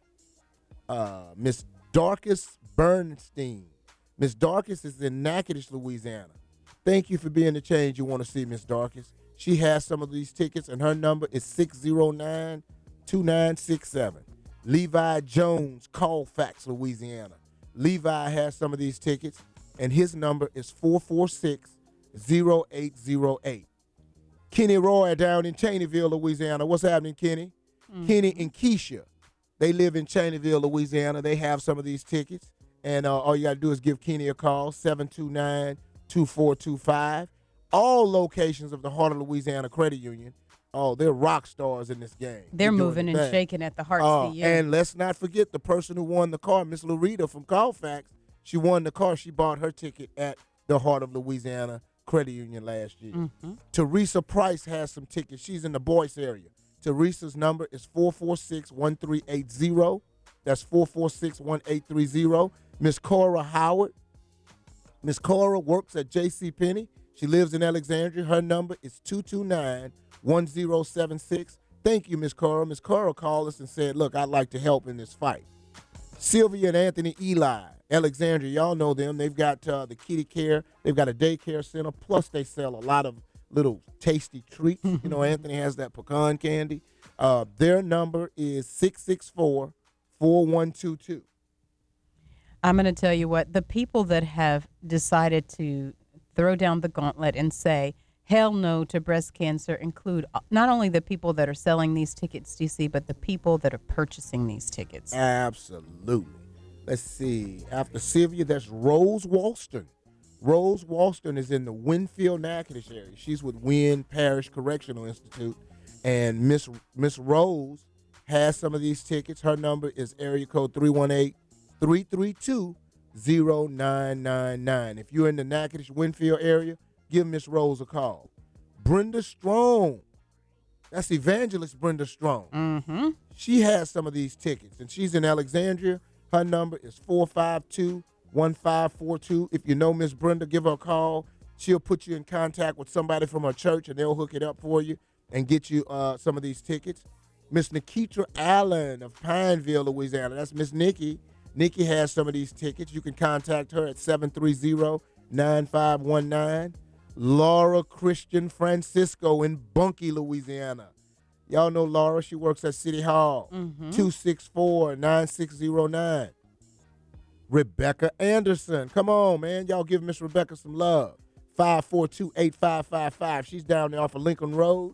Uh, Miss Darkus Bernstein. Miss Darkus is in Natchitoches, Louisiana. Thank you for being the change you want to see, Miss Darkus. She has some of these tickets, and her number is six oh nine, two nine six seven. Levi Jones, Colfax, Louisiana. Levi has some of these tickets, and his number is four four six, oh eight oh eight. Kenny Roy down in Cheneyville, Louisiana. What's happening, Kenny? Mm-hmm. Kenny and Keisha. They live in Cheneyville, Louisiana. They have some of these tickets. And uh, all you got to do is give Kenny a call, seven two nine, two four two five. All locations of the Heart of Louisiana Credit Union. Oh, they're rock stars in this game. They're moving and shaking at the Heart uh, C U. And let's not forget the person who won the car, Miss Loretta from Colfax. She won the car. She bought her ticket at the Heart of Louisiana Credit Union last year. Mm-hmm. Teresa Price has some tickets. She's in the Boyce area. Teresa's number is four four six, one three eight zero. That's four four six, one eight three zero. Miss Cora Howard. Miss Cora works at J C Penney. She lives in Alexandria. Her number is two two nine, one zero seven six. Thank you, Miss Cora. Miss Cora called us and said, look, I'd like to help in this fight. Sylvia and Anthony Eli, Alexandria, y'all know them. They've got uh, the kitty care. They've got a daycare center. Plus, they sell a lot of little tasty treats. You know, Anthony has that pecan candy. Uh, their number is six six four, four one two two. I'm going to tell you what, the people that have decided to throw down the gauntlet and say, hell no to breast cancer include not only the people that are selling these tickets, D C, but the people that are purchasing these tickets. Absolutely. Let's see. After Sylvia, that's Rose Walston. Rose Walston is in the Winfield, Natchitoches area. She's with Wynn Parish Correctional Institute. And Miss Miss Rose has some of these tickets. Her number is area code three one eight, three three two, zero nine nine nine. If you're in the Natchitoches Winfield area, give Miss Rose a call. Brenda Strong. That's Evangelist Brenda Strong. Mm-hmm. She has some of these tickets, and she's in Alexandria. Her number is four five two, one five four two. If you know Miss Brenda, give her a call. She'll put you in contact with somebody from her church, and they'll hook it up for you and get you uh, some of these tickets. Miss Nikitra Allen of Pineville, Louisiana. That's Miss Nikki. Nikki has some of these tickets. You can contact her at seven three zero, nine five one nine. Laura Christian Francisco in Bunkie, Louisiana. Y'all know Laura. She works at City Hall. Mhm. two six four, nine six zero nine. Rebecca Anderson. Come on, man. Y'all give Miss Rebecca some love. five four two, eight five five five. She's down there off of Lincoln Road.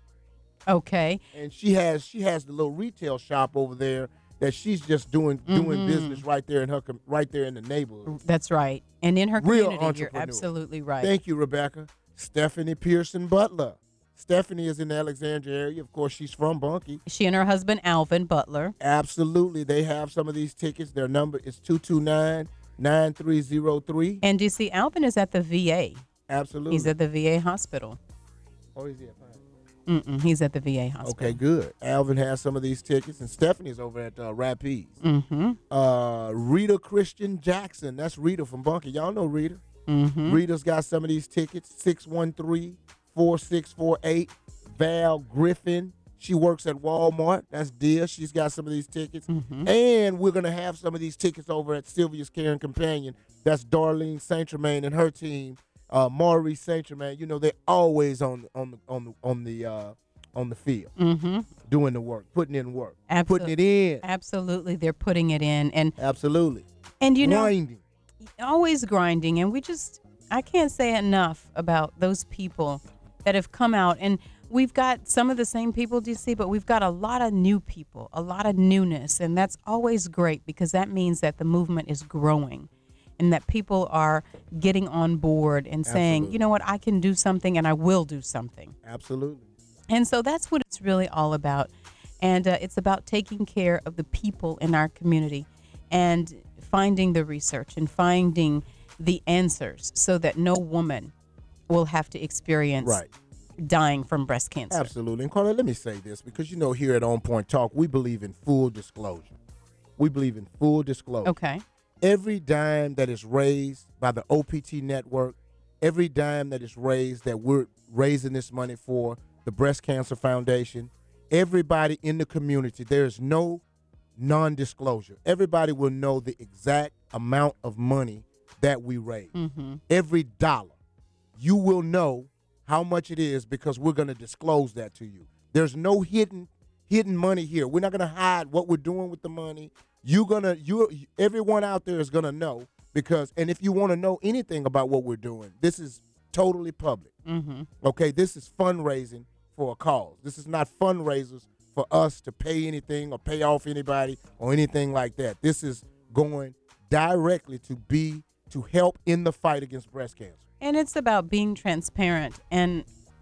Okay. And she has she has the little retail shop over there that she's just doing doing Mhm. business right there in her com- right there in the neighborhood. That's right. And in her Real community, you're entrepreneur. absolutely right. Thank you, Rebecca. Stephanie Pearson Butler. Stephanie is in the Alexandria area. Of course, she's from Bunkie. She and her husband, Alvin Butler. Absolutely. They have some of these tickets. Their number is two two nine, nine three zero three. And you see, Alvin is at the V A. Absolutely. He's at the V A hospital. Oh, is he at Mm-mm, he's at the V A hospital. Okay, good. Alvin has some of these tickets, and Stephanie's over at uh, Rapides. Mm-hmm. Uh, Rita Christian Jackson. That's Rita from Bunkie. Y'all know Rita. Mm-hmm. Rita's got some of these tickets. six one three, four six four eight. Val Griffin. She works at Walmart. That's Dia. She's got some of these tickets. Mm-hmm. And we're going to have some of these tickets over at Sylvia's Care and Companion. That's Darlene Saint Germain and her team. Uh, Maurice Saint Germain. You know, they're always on on the on the on the uh, on the field, Mm-hmm. doing the work, putting in work, Absol- putting it in. Absolutely, they're putting it in, and Absolutely. and you know, Grinding. always grinding, and we just I can't say enough about those people that have come out, and we've got some of the same people, D C, but we've got a lot of new people, a lot of newness, and that's always great because that means that the movement is growing. And that people are getting on board and saying, Absolutely. you know what, I can do something and I will do something. Absolutely. And so that's what it's really all about. And uh, it's about taking care of the people in our community and finding the research and finding the answers so that no woman will have to experience Right. dying from breast cancer. Absolutely. And Carla, let me say this, because you know here at On Point Talk, we believe in full disclosure. We believe in full disclosure. Okay. Every dime that is raised by the O P T network, every dime that is raised that we're raising this money for the Breast Cancer Foundation, everybody in the community, there is no non-disclosure. Everybody will know the exact amount of money that we raise. Mm-hmm. Every dollar. You will know how much it is because we're going to disclose that to you. There's no hidden hidden money here. We're not going to hide what we're doing with the money. You're gonna, you, everyone out there is gonna know because, and if you want to know anything about what we're doing, this is totally public. Mm-hmm. Okay, this is fundraising for a cause. This is not fundraisers for us to pay anything or pay off anybody or anything like that. This is going directly to be to help in the fight against breast cancer. And it's about being transparent and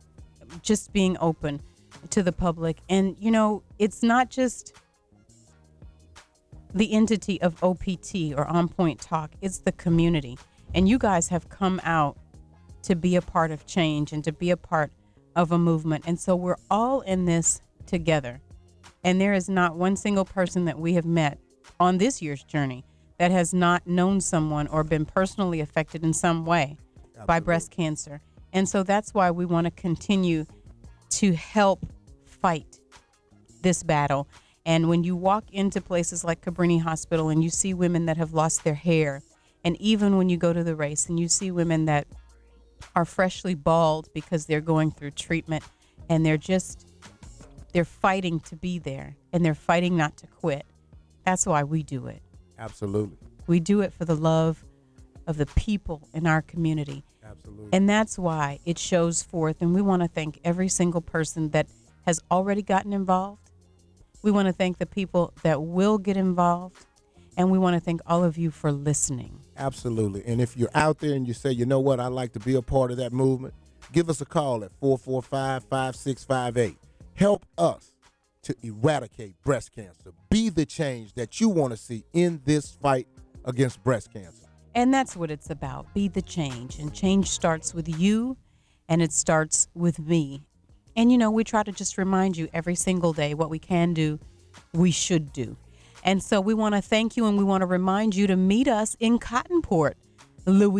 just being open to the public. And, you know, it's not just the entity of O P T or On Point Talk, it's the community. And you guys have come out to be a part of change and to be a part of a movement. And so we're all in this together. And there is not one single person that we have met on this year's journey that has not known someone or been personally affected in some way Absolutely. By breast cancer. And so that's why we want to continue to help fight this battle. And when you walk into places like Cabrini Hospital and you see women that have lost their hair, and even when you go to the race and you see women that are freshly bald because they're going through treatment and they're just, they're fighting to be there and they're fighting not to quit. That's why we do it. Absolutely. We do it for the love of the people in our community. Absolutely. And that's why it shows forth. And we want to thank every single person that has already gotten involved. We want to thank the people that will get involved, and we want to thank all of you for listening. Absolutely. And if you're out there and you say, you know what, I'd like to be a part of that movement, give us a call at four four five, five six five eight. Help us to eradicate breast cancer. Be the change that you want to see in this fight against breast cancer. And that's what it's about. Be the change. And change starts with you, and it starts with me. And, you know, we try to just remind you every single day what we can do, we should do. And so we want to thank you, and we want to remind you to meet us in Cottonport, Louisiana.